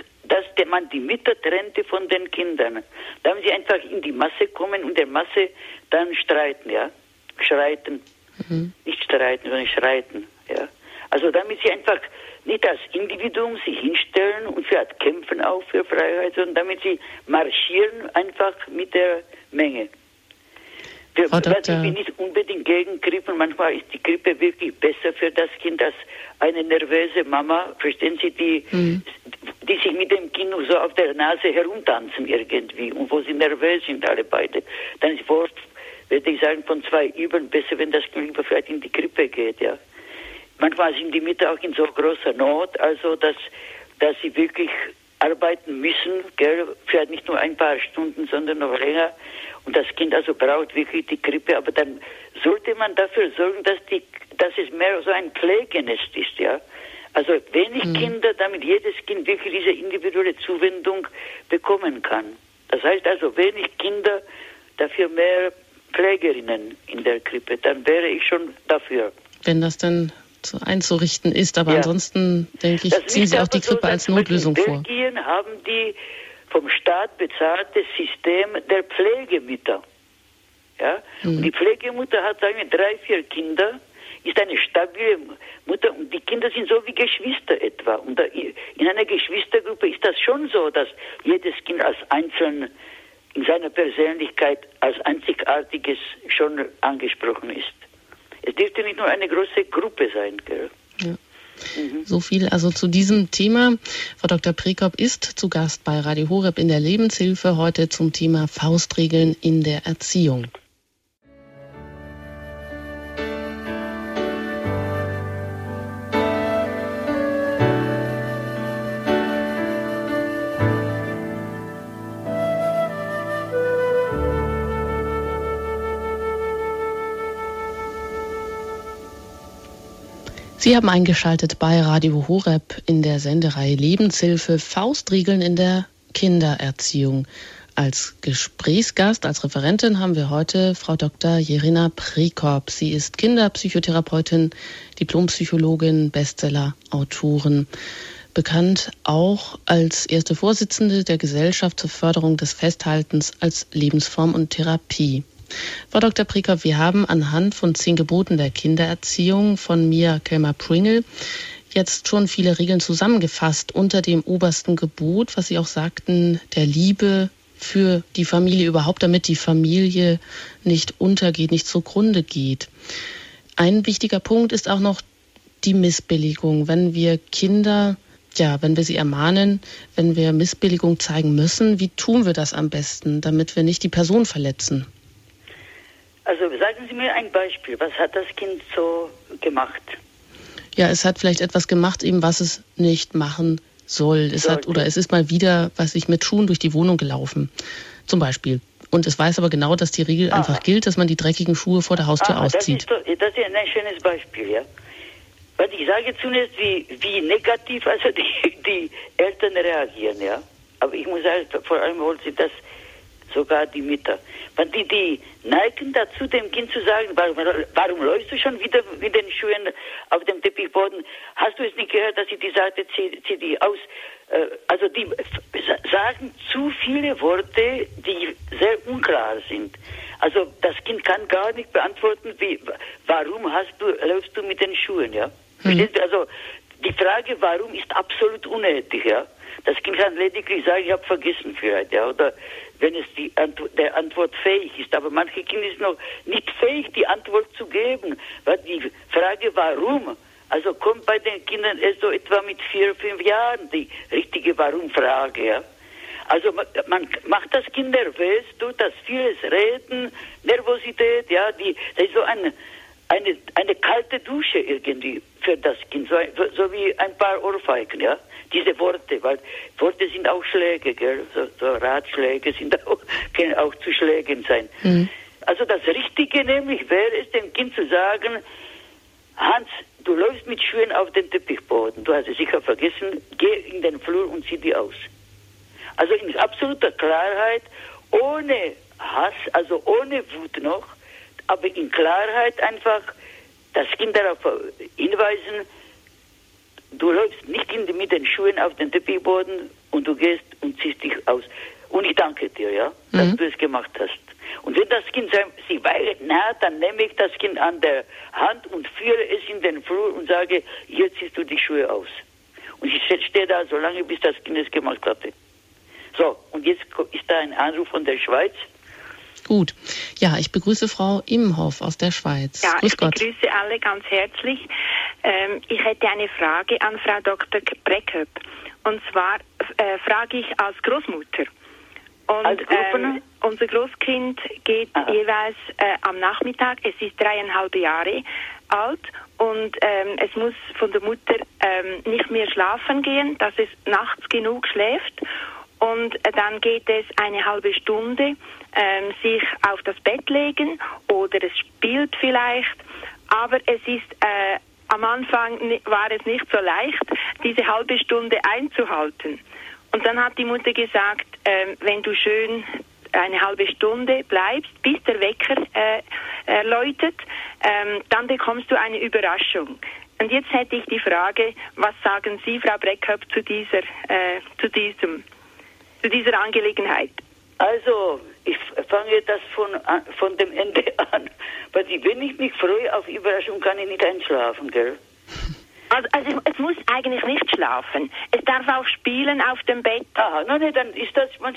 man die Mütter trennte von den Kindern. Da haben sie einfach in die Masse kommen und der Masse dann streiten, ja, schreiten. Nicht streiten, sondern schreiten, ja. Also damit sie einfach nicht als Individuum sich hinstellen und für kämpfen auch für Freiheit, sondern damit sie marschieren einfach mit der Menge. Ich bin nicht unbedingt gegen Krippen. Manchmal ist die Krippe wirklich besser für das Kind als eine nervöse Mama, verstehen Sie, die sich mit dem Kind so auf der Nase herumtanzen irgendwie und wo sie nervös sind alle beide. Dann ist würde ich sagen, von zwei Übeln besser, wenn das Kind vielleicht in die Krippe geht, ja. Manchmal sind die Mütter auch in so großer Not, also dass sie wirklich arbeiten müssen, gell, für nicht nur ein paar Stunden, sondern noch länger. Und das Kind also braucht wirklich die Krippe, aber dann sollte man dafür sorgen, dass es mehr so ein Pflegenest ist, ja. Also wenig Kinder, damit jedes Kind wirklich diese individuelle Zuwendung bekommen kann. Das heißt also wenig Kinder, dafür mehr Pflegerinnen in der Krippe, dann wäre ich schon dafür. Wenn das dann einzurichten ist, aber ansonsten, denke ich, ziehen Sie auch die Krippe als Notlösung vor. In Belgien haben die vom Staat bezahltes System der Pflegemütter. Ja? Und die Pflegemutter hat, sagen wir, 3-4 Kinder, ist eine stabile Mutter und die Kinder sind so wie Geschwister etwa. Und in einer Geschwistergruppe ist das schon so, dass jedes Kind als einzeln in seiner Persönlichkeit als einzigartiges schon angesprochen ist. Es dürfte nicht nur eine große Gruppe sein, gell? Ja. So viel also zu diesem Thema. Frau Dr. Prekop ist zu Gast bei Radio Horeb in der Lebenshilfe, heute zum Thema Faustregeln in der Erziehung. Sie haben eingeschaltet bei Radio Horeb in der Sendereihe Lebenshilfe, Faustregeln in der Kindererziehung. Als Gesprächsgast, als Referentin haben wir heute Frau Dr. Jerina Prekop. Sie ist Kinderpsychotherapeutin, Diplompsychologin, Bestseller-Autorin. Bekannt auch als erste Vorsitzende der Gesellschaft zur Förderung des Festhaltens als Lebensform und Therapie. Frau Dr. Prekop, wir haben anhand von 10 Geboten der Kindererziehung von Mia Kelmer-Pringle jetzt schon viele Regeln zusammengefasst unter dem obersten Gebot, was Sie auch sagten, der Liebe für die Familie überhaupt, damit die Familie nicht untergeht, nicht zugrunde geht. Ein wichtiger Punkt ist auch noch die Missbilligung. Wenn wir Kinder, wenn wir sie ermahnen, wenn wir Missbilligung zeigen müssen, wie tun wir das am besten, damit wir nicht die Person verletzen? Also sagen Sie mir ein Beispiel. Was hat das Kind so gemacht? Ja, es hat vielleicht etwas gemacht, eben was es nicht machen soll. Es ist mal wieder, mit Schuhen durch die Wohnung gelaufen, zum Beispiel. Und es weiß aber genau, dass die Regel einfach gilt, dass man die dreckigen Schuhe vor der Haustür auszieht. Das ist ein schönes Beispiel, ja. Weil ich sage zunächst, wie negativ also die Eltern reagieren, ja. Aber ich muss sagen, vor allem wollen sie das sogar die Mütter. Wenn die neigen dazu, dem Kind zu sagen, warum läufst du schon wieder mit den Schuhen auf dem Teppichboden? Hast du es nicht gehört, dass sie die sagte, zieh die aus? Also die sagen zu viele Worte, die sehr unklar sind. Also das Kind kann gar nicht beantworten, warum läufst du mit den Schuhen, ja? Verstehst du? Also die Frage, warum, ist absolut unnötig, ja? Das Kind kann lediglich sagen, ich habe vergessen vielleicht, ja, oder wenn es der Antwort fähig ist. Aber manche Kinder sind noch nicht fähig, die Antwort zu geben. Weil die Frage, warum, also kommt bei den Kindern erst so etwa mit 4, 5 Jahren die richtige Warum-Frage, ja. Also man macht das Kind nervös, tut das vieles Reden, Nervosität, ja, das ist so eine kalte Dusche irgendwie für das Kind, so wie ein paar Ohrfeigen, ja. Diese Worte, weil Worte sind auch Schläge, gell? So Ratschläge können auch zu Schlägen sein. Mhm. Also das Richtige nämlich wäre es, dem Kind zu sagen, Hans, du läufst mit Schuhen auf den Teppichboden, du hast es sicher vergessen, geh in den Flur und zieh die aus. Also in absoluter Klarheit, ohne Hass, also ohne Wut noch, aber in Klarheit einfach das Kind darauf hinweisen, du läufst nicht mit den Schuhen auf den Teppichboden und du gehst und ziehst dich aus. Und ich danke dir, ja, dass du es gemacht hast. Und wenn das Kind sich weigert, dann nehme ich das Kind an der Hand und führe es in den Flur und sage, hier ziehst du die Schuhe aus. Und ich stehe da so lange, bis das Kind es gemacht hatte. So, und jetzt ist da ein Anruf von der Schweiz. Gut. Ja, ich begrüße Frau Imhoff aus der Schweiz. Ja, ich begrüße alle ganz herzlich. Ich hätte eine Frage an Frau Dr. Breckhöp. Und zwar frage ich als Großmutter. Und unser Großkind geht jeweils am Nachmittag, es ist 3,5 Jahre alt und es muss von der Mutter nicht mehr schlafen gehen, dass es nachts genug schläft. Und dann geht es eine halbe Stunde, sich auf das Bett legen oder es spielt vielleicht. Aber es ist, am Anfang war es nicht so leicht, diese halbe Stunde einzuhalten. Und dann hat die Mutter gesagt, wenn du schön eine halbe Stunde bleibst, bis der Wecker läutet, dann bekommst du eine Überraschung. Und jetzt hätte ich die Frage, was sagen Sie, Frau Breckhöp, zu dieser Angelegenheit? Also, ich fange das von dem Ende an. Weil wenn ich mich freue auf Überraschung, kann ich nicht einschlafen, gell? Also es muss eigentlich nicht schlafen. Es darf auch spielen auf dem Bett. Aha, nein, dann ist das, dann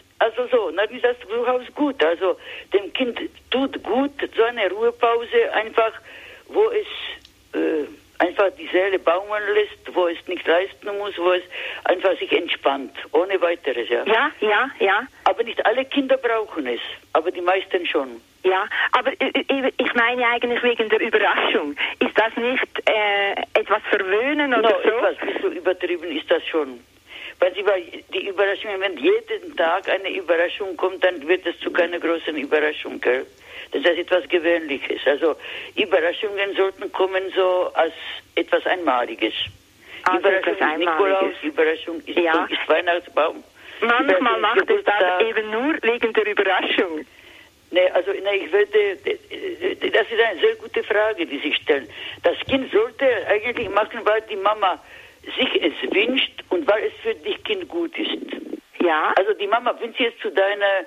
ist das durchaus gut. Also dem Kind tut gut so eine Ruhepause einfach, wo es einfach die Seele baumeln lässt, wo es nicht leisten muss, wo es einfach sich entspannt, ohne weiteres, ja. Ja. Aber nicht alle Kinder brauchen es, aber die meisten schon. Ja, aber ich meine eigentlich wegen der Überraschung. Ist das nicht etwas verwöhnen oder so? Etwas nicht so übertrieben ist das schon. Weil die Überraschung, wenn jeden Tag eine Überraschung kommt, dann wird es zu keiner großen Überraschung, gell? Das ist etwas Gewöhnliches. Also Überraschungen sollten kommen so als etwas Einmaliges. Also Überraschung ist Nikolaus, Überraschung ist Weihnachtsbaum. Manchmal macht es das eben nur wegen der Überraschung. Ich würde, das ist eine sehr gute Frage, die Sie stellen. Das Kind sollte eigentlich machen, weil die Mama sich es wünscht und weil es für dich Kind gut ist. Ja. Also die Mama wünscht es zu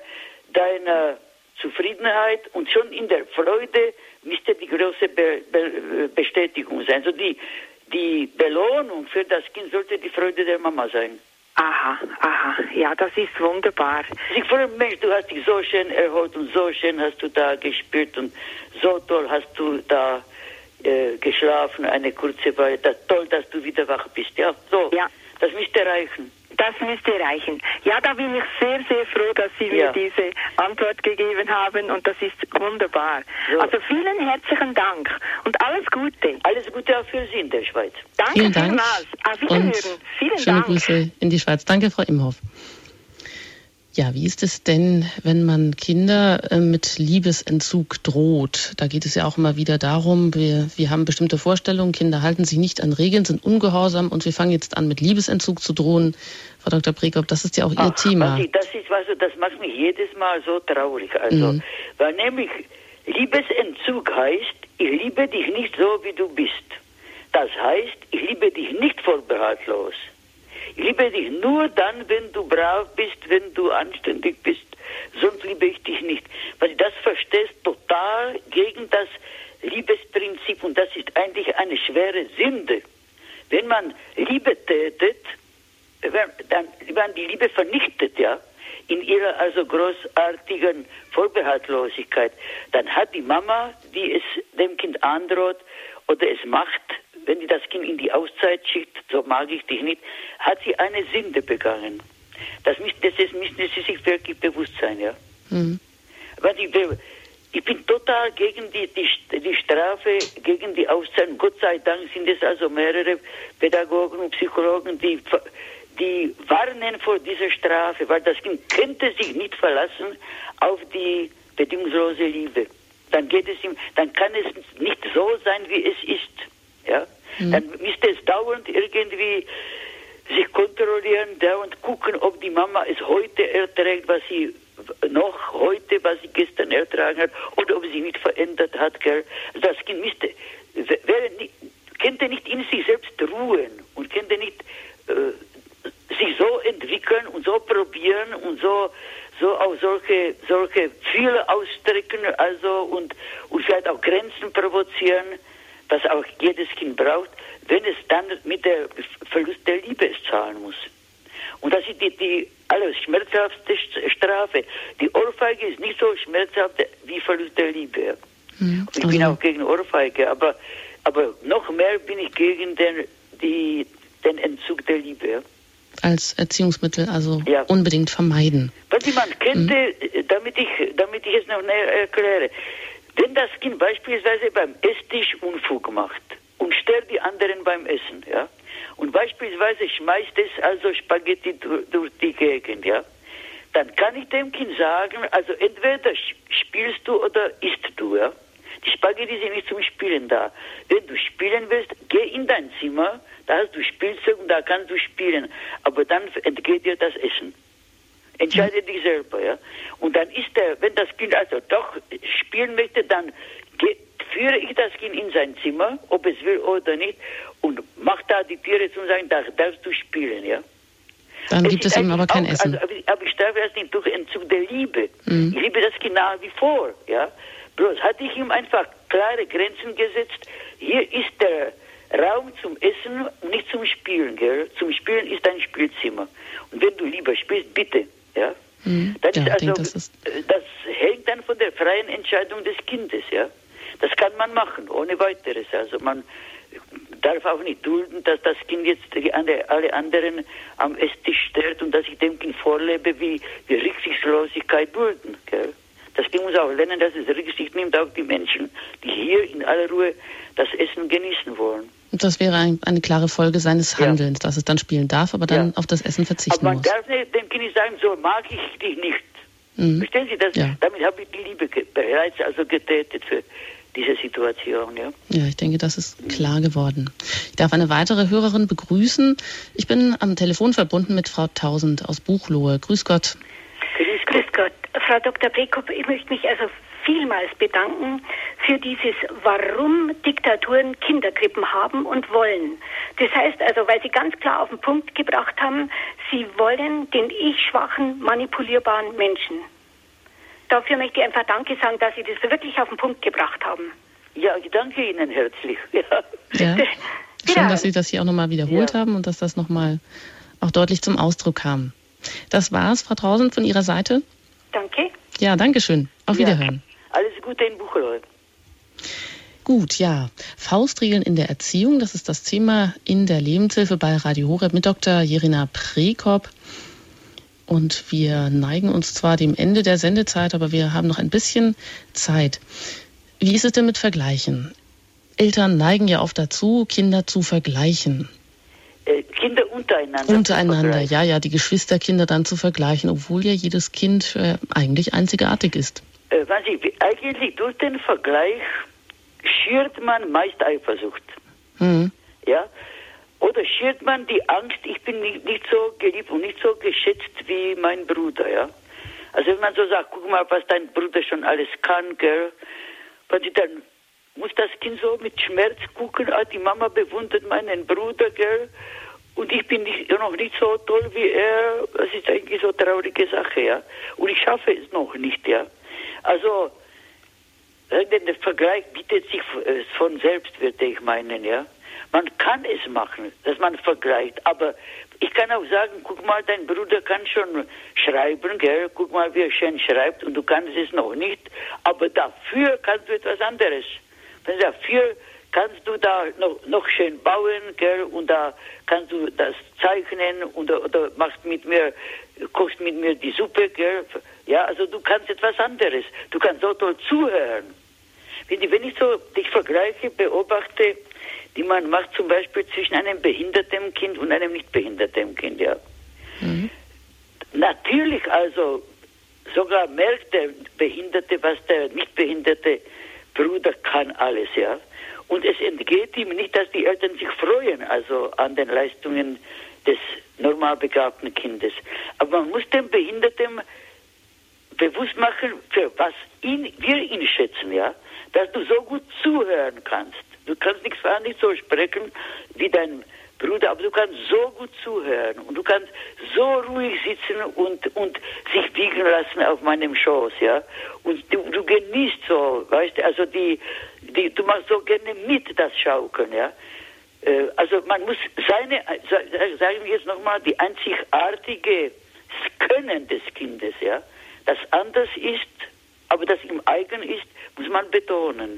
deiner Zufriedenheit und schon in der Freude müsste die große Bestätigung sein. Also die Belohnung für das Kind sollte die Freude der Mama sein. Aha, ja, das ist wunderbar. Sie freuen, Mensch, du hast dich so schön erholt und so schön hast du da gespielt und so toll hast du da geschlafen, eine kurze Weile. Toll, dass du wieder wach bist. Ja, so. Ja. Das müsste reichen. Das müsste reichen. Ja, da bin ich sehr, sehr froh, dass Sie mir diese Antwort gegeben haben und das ist wunderbar. So. Also vielen herzlichen Dank und alles Gute. Alles Gute auch für Sie in der Schweiz. Danke vielen Dank. Vielmals. Auf Wiederhören. Und vielen schöne Dank. Grüße in die Schweiz. Danke, Frau Imhoff. Ja, wie ist es denn, wenn man Kinder mit Liebesentzug droht? Da geht es ja auch immer wieder darum, wir haben bestimmte Vorstellungen, Kinder halten sich nicht an Regeln, sind ungehorsam und wir fangen jetzt an, mit Liebesentzug zu drohen. Frau Dr. Prekop, das ist ja auch Ihr Thema. Das macht mich jedes Mal so traurig. Weil nämlich Liebesentzug heißt, ich liebe dich nicht so, wie du bist. Das heißt, ich liebe dich nicht vorbehaltlos. Ich liebe dich nur dann, wenn du brav bist, wenn du anständig bist. Sonst liebe ich dich nicht. Weil du das verstehst total gegen das Liebesprinzip und das ist eigentlich eine schwere Sünde. Wenn man Liebe tätet, wenn man die Liebe vernichtet, ja, in ihrer also großartigen Vorbehaltlosigkeit, dann hat die Mama, die es dem Kind androht oder es macht, wenn die das Kind in die Auszeit schickt, so mag ich dich nicht, hat sie eine Sünde begangen. Das müssen sie sich wirklich bewusst sein, ja. Mhm. Aber ich bin total gegen die Strafe, gegen die Auszeit. Gott sei Dank sind es also mehrere Pädagogen und Psychologen, die warnen vor dieser Strafe, weil das Kind könnte sich nicht verlassen auf die bedingungslose Liebe. Dann kann es nicht so sein, wie es ist. Ja? Dann müsste es dauernd irgendwie sich kontrollieren, dauernd gucken, ob die Mama es heute erträgt, was sie gestern ertragen hat, oder ob sie nicht verändert hat. Gell? Das Kind könnte nicht in sich selbst ruhen und könnte nicht sich so entwickeln und so probieren und so auch solche Ziele ausstrecken, also und vielleicht auch Grenzen provozieren, was auch jedes Kind braucht, wenn es dann mit der Verlust der Liebe es zahlen muss. Und das ist die allerschmerzhaftste Strafe. Die Ohrfeige ist nicht so schmerzhaft wie Verlust der Liebe. Ich bin auch gegen Ohrfeige, aber noch mehr bin ich gegen den Entzug der Liebe. Als Erziehungsmittel, also unbedingt vermeiden. Was man könnte, damit ich es noch näher erkläre, wenn das Kind beispielsweise beim Esstisch Unfug macht und stört die anderen beim Essen, ja, und beispielsweise schmeißt es also Spaghetti durch die Gegend, ja, dann kann ich dem Kind sagen, also entweder spielst du oder isst du, ja. Die Spaghetti sind nicht zum Spielen da. Wenn du spielen willst, geh in dein Zimmer, da hast du Spielzeug und da kannst du spielen. Aber dann entgeht dir das Essen. Entscheide dich selber, ja. Und dann wenn das Kind also doch spielen möchte, dann führe ich das Kind in sein Zimmer, ob es will oder nicht, und mach da die Türe zu und sagen, da darfst du spielen, ja. Dann gibt es ihm aber kein Essen. Aber ich strafe das nicht durch Entzug der Liebe. Ich liebe das Kind nach wie vor, ja. Bloß hatte ich ihm einfach klare Grenzen gesetzt. Hier ist der Raum zum Essen und nicht zum Spielen, gell? Zum Spielen ist dein Spielzimmer. Und wenn du lieber spielst, bitte, ja? Das hängt dann von der freien Entscheidung des Kindes, ja? Das kann man machen, ohne weiteres. Also man darf auch nicht dulden, dass das Kind jetzt alle anderen am Esstisch stört und dass ich dem Kind vorlebe, wie Rücksichtslosigkeit dulden, gell? Das Kind muss auch lernen, dass es Rücksicht nimmt auf die Menschen, die hier in aller Ruhe das Essen genießen wollen. Und das wäre eine klare Folge seines Handelns, dass es dann spielen darf, aber dann auf das Essen verzichten muss. Aber man darf nicht dem Kind sagen, so mag ich dich nicht. Verstehen Sie das? Ja. Damit habe ich die Liebe bereits also getätet für diese Situation. Ja, ich denke, das ist klar geworden. Ich darf eine weitere Hörerin begrüßen. Ich bin am Telefon verbunden mit Frau Tausend aus Buchloe. Grüß Gott. Grüß Gott. Frau Dr. Prekop, ich möchte mich also vielmals bedanken für dieses, warum Diktaturen Kinderkrippen haben und wollen. Das heißt also, weil Sie ganz klar auf den Punkt gebracht haben, Sie wollen den ich-schwachen, manipulierbaren Menschen. Dafür möchte ich einfach Danke sagen, dass Sie das wirklich auf den Punkt gebracht haben. Ja, ich danke Ihnen herzlich. Ja. Schön, dass Sie das hier auch nochmal wiederholt haben und dass das nochmal auch deutlich zum Ausdruck kam. Das war's, Frau Tausend, von Ihrer Seite. Danke. Ja, danke schön. Auf Wiederhören. Alles Gute in Buchloe. Gut, ja. Faustregeln in der Erziehung, das ist das Thema in der Lebenshilfe bei Radio Horeb mit Dr. Jirina Prekop. Und wir neigen uns zwar dem Ende der Sendezeit, aber wir haben noch ein bisschen Zeit. Wie ist es denn mit Vergleichen? Eltern neigen ja oft dazu, Kinder zu vergleichen. Kinder untereinander. Untereinander, ja, die Geschwisterkinder dann zu vergleichen, obwohl ja jedes Kind eigentlich einzigartig ist. Eigentlich durch den Vergleich schürt man meist Eifersucht. Ja? Oder schürt man die Angst, ich bin nicht so geliebt und nicht so geschätzt wie mein Bruder, ja. Also wenn man so sagt, guck mal, was dein Bruder schon alles kann, gell, dann muss das Kind so mit Schmerz gucken, die Mama bewundert meinen Bruder, gell, und ich bin noch nicht so toll wie er. Das ist eigentlich so eine traurige Sache, ja. Und ich schaffe es noch nicht, ja. Also, der Vergleich bietet sich von selbst, würde ich meinen, ja. Man kann es machen, dass man vergleicht, aber ich kann auch sagen, guck mal, dein Bruder kann schon schreiben, gell? Guck mal, wie er schön schreibt und du kannst es noch nicht, aber dafür kannst du etwas anderes. Dafür kannst du da noch schön bauen, gell? Und da kannst du das zeichnen oder kochst mit mir die Suppe, gell? Ja, also du kannst etwas anderes. Du kannst so toll zuhören. Wenn ich so dich vergleiche, beobachte, die man macht zum Beispiel zwischen einem behinderten Kind und einem nicht behinderten Kind, ja. Natürlich also, sogar merkt der Behinderte, was der nicht behinderte Bruder kann alles, ja. Und es entgeht ihm nicht, dass die Eltern sich freuen, also an den Leistungen des normal begabten Kindes. Aber man muss dem Behinderten bewusst machen, für was wir ihn schätzen, ja, dass du so gut zuhören kannst. Du kannst nicht so sprechen wie dein Bruder, aber du kannst so gut zuhören und du kannst so ruhig sitzen und sich wiegen lassen auf meinem Schoß, ja. Und du genießt so, weißt du, also du machst so gerne mit das Schaukeln, ja. Also man muss sagen wir jetzt nochmal, die einzigartige Können des Kindes, ja, das anders ist, aber das ihm eigen ist, muss man betonen.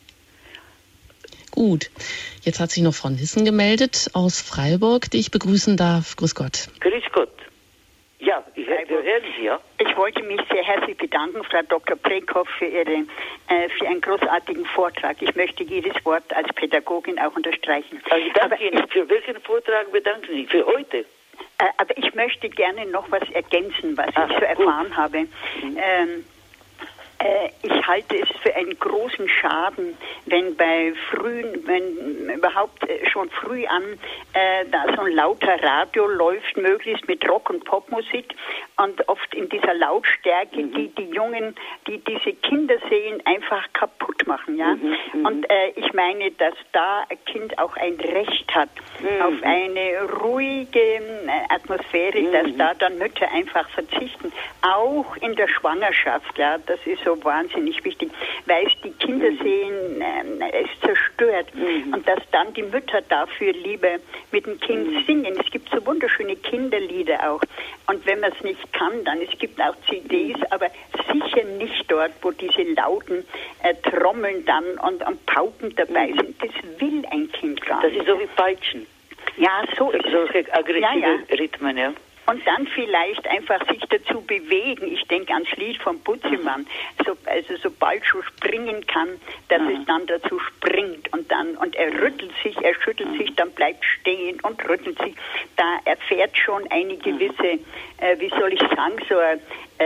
Gut, jetzt hat sich noch Frau Nissen gemeldet aus Freiburg, die ich begrüßen darf. Grüß Gott. Grüß Gott. Ja, wir hören Sie, ja. Ich wollte mich sehr herzlich bedanken, Frau Dr. Brekhoff, für einen großartigen Vortrag. Ich möchte jedes Wort als Pädagogin auch unterstreichen. Also ich danke Ihnen. Für welchen Vortrag bedanken Sie? Für heute? Aber ich möchte gerne noch was ergänzen, was ich so erfahren habe. Ich halte es für einen großen Schaden, wenn überhaupt schon früh an da so ein lauter Radio läuft, möglichst mit Rock- und Popmusik und oft in dieser Lautstärke, die Jungen, die diese Kinder sehen, einfach kaputt machen, ja. Und ich meine, dass da ein Kind auch ein Recht hat auf eine ruhige Atmosphäre, dass da dann Mütter einfach verzichten, auch in der Schwangerschaft, ja, das ist so wahnsinnig wichtig, weil es die Kinder sehen, es zerstört und dass dann die Mütter dafür lieber mit dem Kind singen. Es gibt so wunderschöne Kinderlieder auch und wenn man es nicht kann, dann es gibt auch CDs, aber sicher nicht dort, wo diese lauten Trommeln dann und Pauken dabei sind. Das will ein Kind gar nicht. Das ist so wie Peitschen. Ja, so ist solche aggressive Rhythmen, ja. Und dann vielleicht einfach sich dazu bewegen. Ich denke ans Lied von Butzemann. Sobald schon springen kann, dass es dann dazu springt und er schüttelt sich, dann bleibt stehen und rüttelt sich. Da erfährt schon eine gewisse, wie soll ich sagen, so eine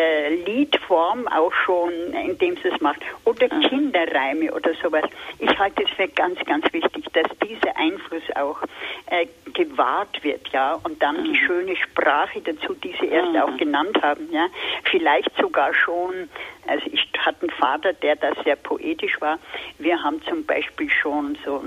Liedform auch schon, indem es es macht. Oder Kinderreime oder sowas. Ich halte es für ganz, ganz wichtig, dass dieser Einfluss auch gewahrt wird, ja, und dann die schöne Sprache dazu, die Sie erst auch genannt haben, ja, vielleicht sogar schon, also ich hatte einen Vater, der da sehr poetisch war. Wir haben zum Beispiel schon so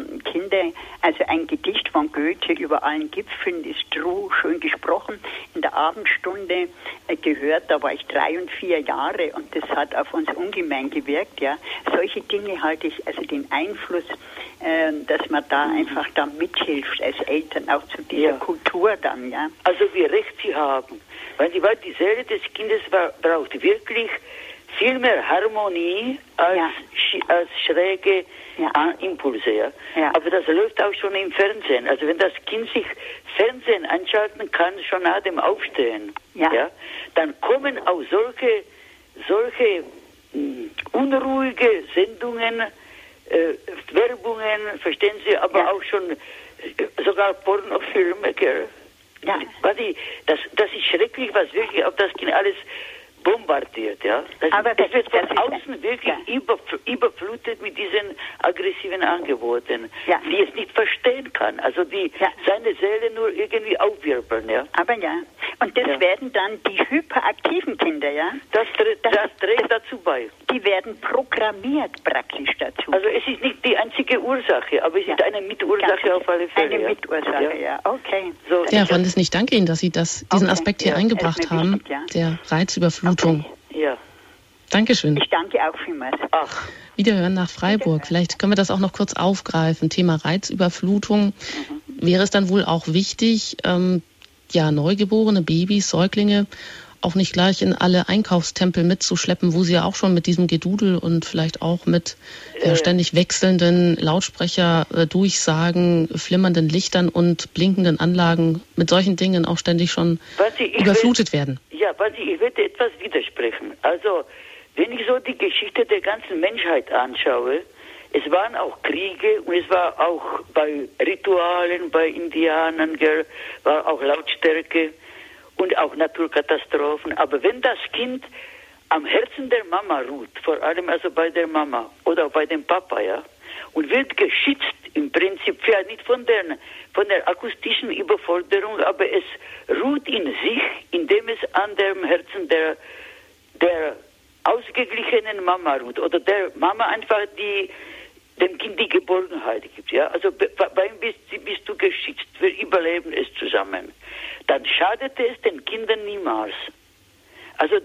ein Gedicht von Goethe über allen Gipfeln ist Ruh, schön gesprochen, in der Abendstunde gehört, da war ich 3 und 4 Jahre und das hat auf uns ungemein gewirkt, ja. Solche Dinge halte ich, also den Einfluss, dass man da einfach da mithilft als Eltern, auch zu dieser Kultur dann, ja. Also wie recht Sie haben, weil die Seele des Kindes braucht wirklich viel mehr Harmonie als schräge Impulse, ja. Aber das läuft auch schon im Fernsehen. Also wenn das Kind sich Fernsehen einschalten kann, schon nach dem Aufstehen, dann kommen auch solche unruhige Sendungen, Werbungen, verstehen Sie, aber auch schon sogar Pornofilme, gell? Ja. Das ist schrecklich, was wirklich auf das Kind alles bombardiert, ja. Das wird von außen wirklich überflutet mit diesen aggressiven Angeboten, die es nicht verstehen kann. Also die seine Seele nur irgendwie aufwirbeln, ja. Aber und das werden dann die hyperaktiven Kinder, ja. Das trägt dazu bei. Die werden programmiert praktisch dazu. Also es ist nicht die einzige Ursache, aber es ist eine Mitursache auf alle Fälle. Eine Mitursache, ja. Okay. So, ja, Frau Lissner, ich danke Ihnen, dass Sie diesen Aspekt hier eingebracht haben, der Reizüberflutung. Okay. Ja. Dankeschön. Ich danke auch vielmals. Ach. Wiederhören nach Freiburg. Vielleicht können wir das auch noch kurz aufgreifen. Thema Reizüberflutung. Wäre es dann wohl auch wichtig, neugeborene Babys, Säuglinge auch nicht gleich in alle Einkaufstempel mitzuschleppen, wo sie ja auch schon mit diesem Gedudel und vielleicht auch mit ständig wechselnden Lautsprecher, Durchsagen, flimmernden Lichtern und blinkenden Anlagen, mit solchen Dingen auch ständig schon überflutet werden. Ja, ich würde etwas widersprechen. Also, wenn ich so die Geschichte der ganzen Menschheit anschaue, es waren auch Kriege und es war auch bei Ritualen, bei Indianern, war auch Lautstärke und auch Naturkatastrophen. Aber wenn das Kind am Herzen der Mama ruht, vor allem also bei der Mama oder bei dem Papa, ja, und wird geschützt im Prinzip, ja nicht von der akustischen Überforderung, aber es ruht in sich, indem es an dem Herzen der ausgeglichenen Mama ruht oder der Mama einfach dem Kind die Geborgenheit gibt, ja. Also bei ihm bist du geschützt, wir überleben es zusammen. Dann schadet es den Kindern niemals. Also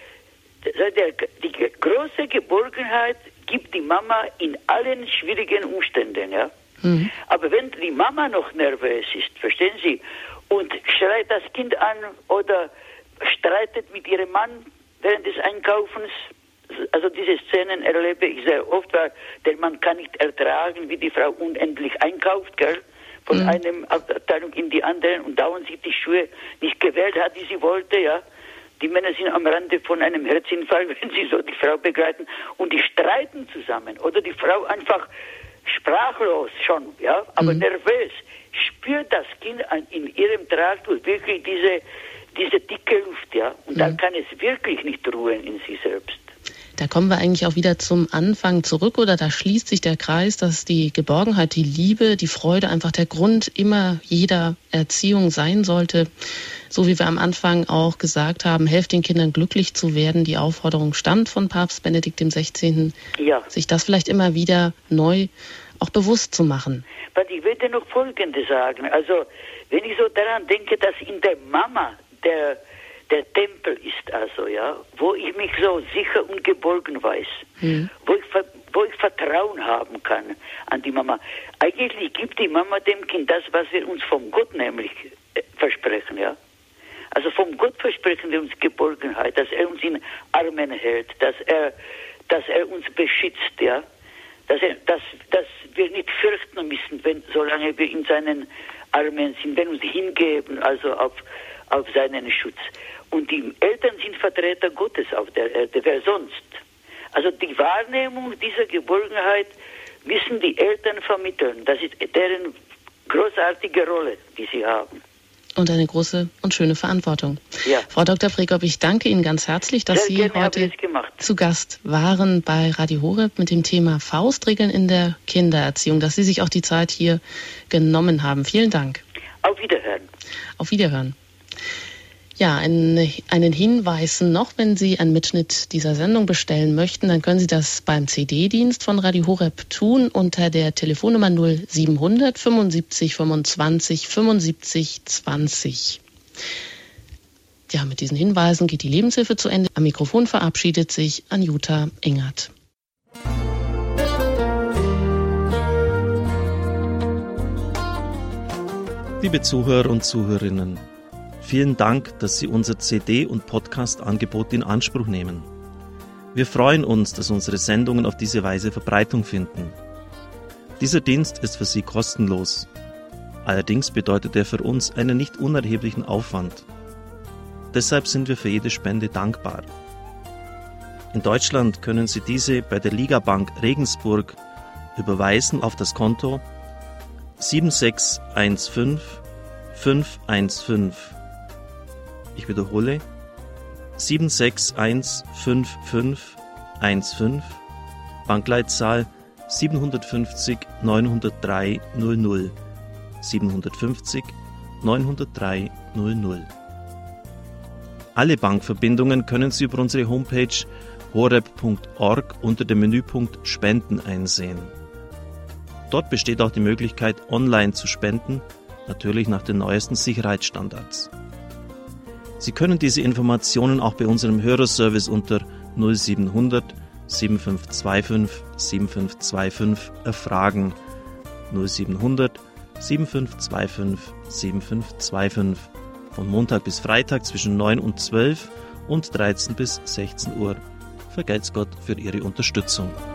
die große Geborgenheit gibt die Mama in allen schwierigen Umständen, ja. Mhm. Aber wenn die Mama noch nervös ist, verstehen Sie, und schreit das Kind an oder streitet mit ihrem Mann während des Einkaufens, also diese Szenen erlebe ich sehr oft, weil der Mann kann nicht ertragen, wie die Frau unendlich einkauft, gell? Von einem Abteilung in die andere und dauernd sich die Schuhe nicht gewählt hat, die sie wollte, ja. Die Männer sind am Rande von einem Herzinfarkt, wenn sie so die Frau begleiten und die streiten zusammen oder die Frau einfach sprachlos schon, ja, aber nervös, spürt das Kind in ihrem Tragtuch wirklich diese dicke Luft, ja, und dann kann es wirklich nicht ruhen in sich selbst. Da kommen wir eigentlich auch wieder zum Anfang zurück, oder da schließt sich der Kreis, dass die Geborgenheit, die Liebe, die Freude einfach der Grund immer jeder Erziehung sein sollte. So wie wir am Anfang auch gesagt haben, helft den Kindern glücklich zu werden. Die Aufforderung stammt von Papst Benedikt XVI. Ja. Sich das vielleicht immer wieder neu auch bewusst zu machen. Aber ich würde noch Folgendes sagen. Also wenn ich so daran denke, dass in der Mama der Tempel ist, also, ja, wo ich mich so sicher und geborgen weiß, wo ich Vertrauen haben kann an die Mama. Eigentlich gibt die Mama dem Kind das, was wir uns vom Gott nämlich versprechen, ja. Also vom Gott versprechen wir uns Geborgenheit, dass er uns in Armen hält, dass er uns beschützt, ja. Dass wir nicht fürchten müssen, solange wir in seinen Armen sind, wenn wir uns hingeben, also auf seinen Schutz. Und die Eltern sind Vertreter Gottes auf der Erde, wer sonst? Also die Wahrnehmung dieser Geborgenheit müssen die Eltern vermitteln. Das ist deren großartige Rolle, die sie haben. Und eine große und schöne Verantwortung. Ja. Frau Dr. Prekop, ich danke Ihnen ganz herzlich, dass Sie heute zu Gast waren bei Radio Horeb mit dem Thema Faustregeln in der Kindererziehung, dass Sie sich auch die Zeit hier genommen haben. Vielen Dank. Auf Wiederhören. Auf Wiederhören. Ja, einen Hinweis noch, wenn Sie einen Mitschnitt dieser Sendung bestellen möchten, dann können Sie das beim CD-Dienst von Radio Horeb tun unter der Telefonnummer 0700 75 25 75 20. Ja, mit diesen Hinweisen geht die Lebenshilfe zu Ende. Am Mikrofon verabschiedet sich Anjuta Engert. Liebe Zuhörer und Zuhörerinnen, vielen Dank, dass Sie unser CD- und Podcast-Angebot in Anspruch nehmen. Wir freuen uns, dass unsere Sendungen auf diese Weise Verbreitung finden. Dieser Dienst ist für Sie kostenlos. Allerdings bedeutet er für uns einen nicht unerheblichen Aufwand. Deshalb sind wir für jede Spende dankbar. In Deutschland können Sie diese bei der Liga Bank Regensburg überweisen auf das Konto 7615 515. Ich wiederhole 7615515, Bankleitzahl 750 903 00, 750 903 00. Alle Bankverbindungen können Sie über unsere Homepage horeb.org unter dem Menüpunkt Spenden einsehen. Dort besteht auch die Möglichkeit, online zu spenden, natürlich nach den neuesten Sicherheitsstandards. Sie können diese Informationen auch bei unserem Hörerservice unter 0700 7525 7525 erfragen. 0700 7525 7525 von Montag bis Freitag zwischen 9 und 12 und 13 bis 16 Uhr. Vergelt's Gott für Ihre Unterstützung.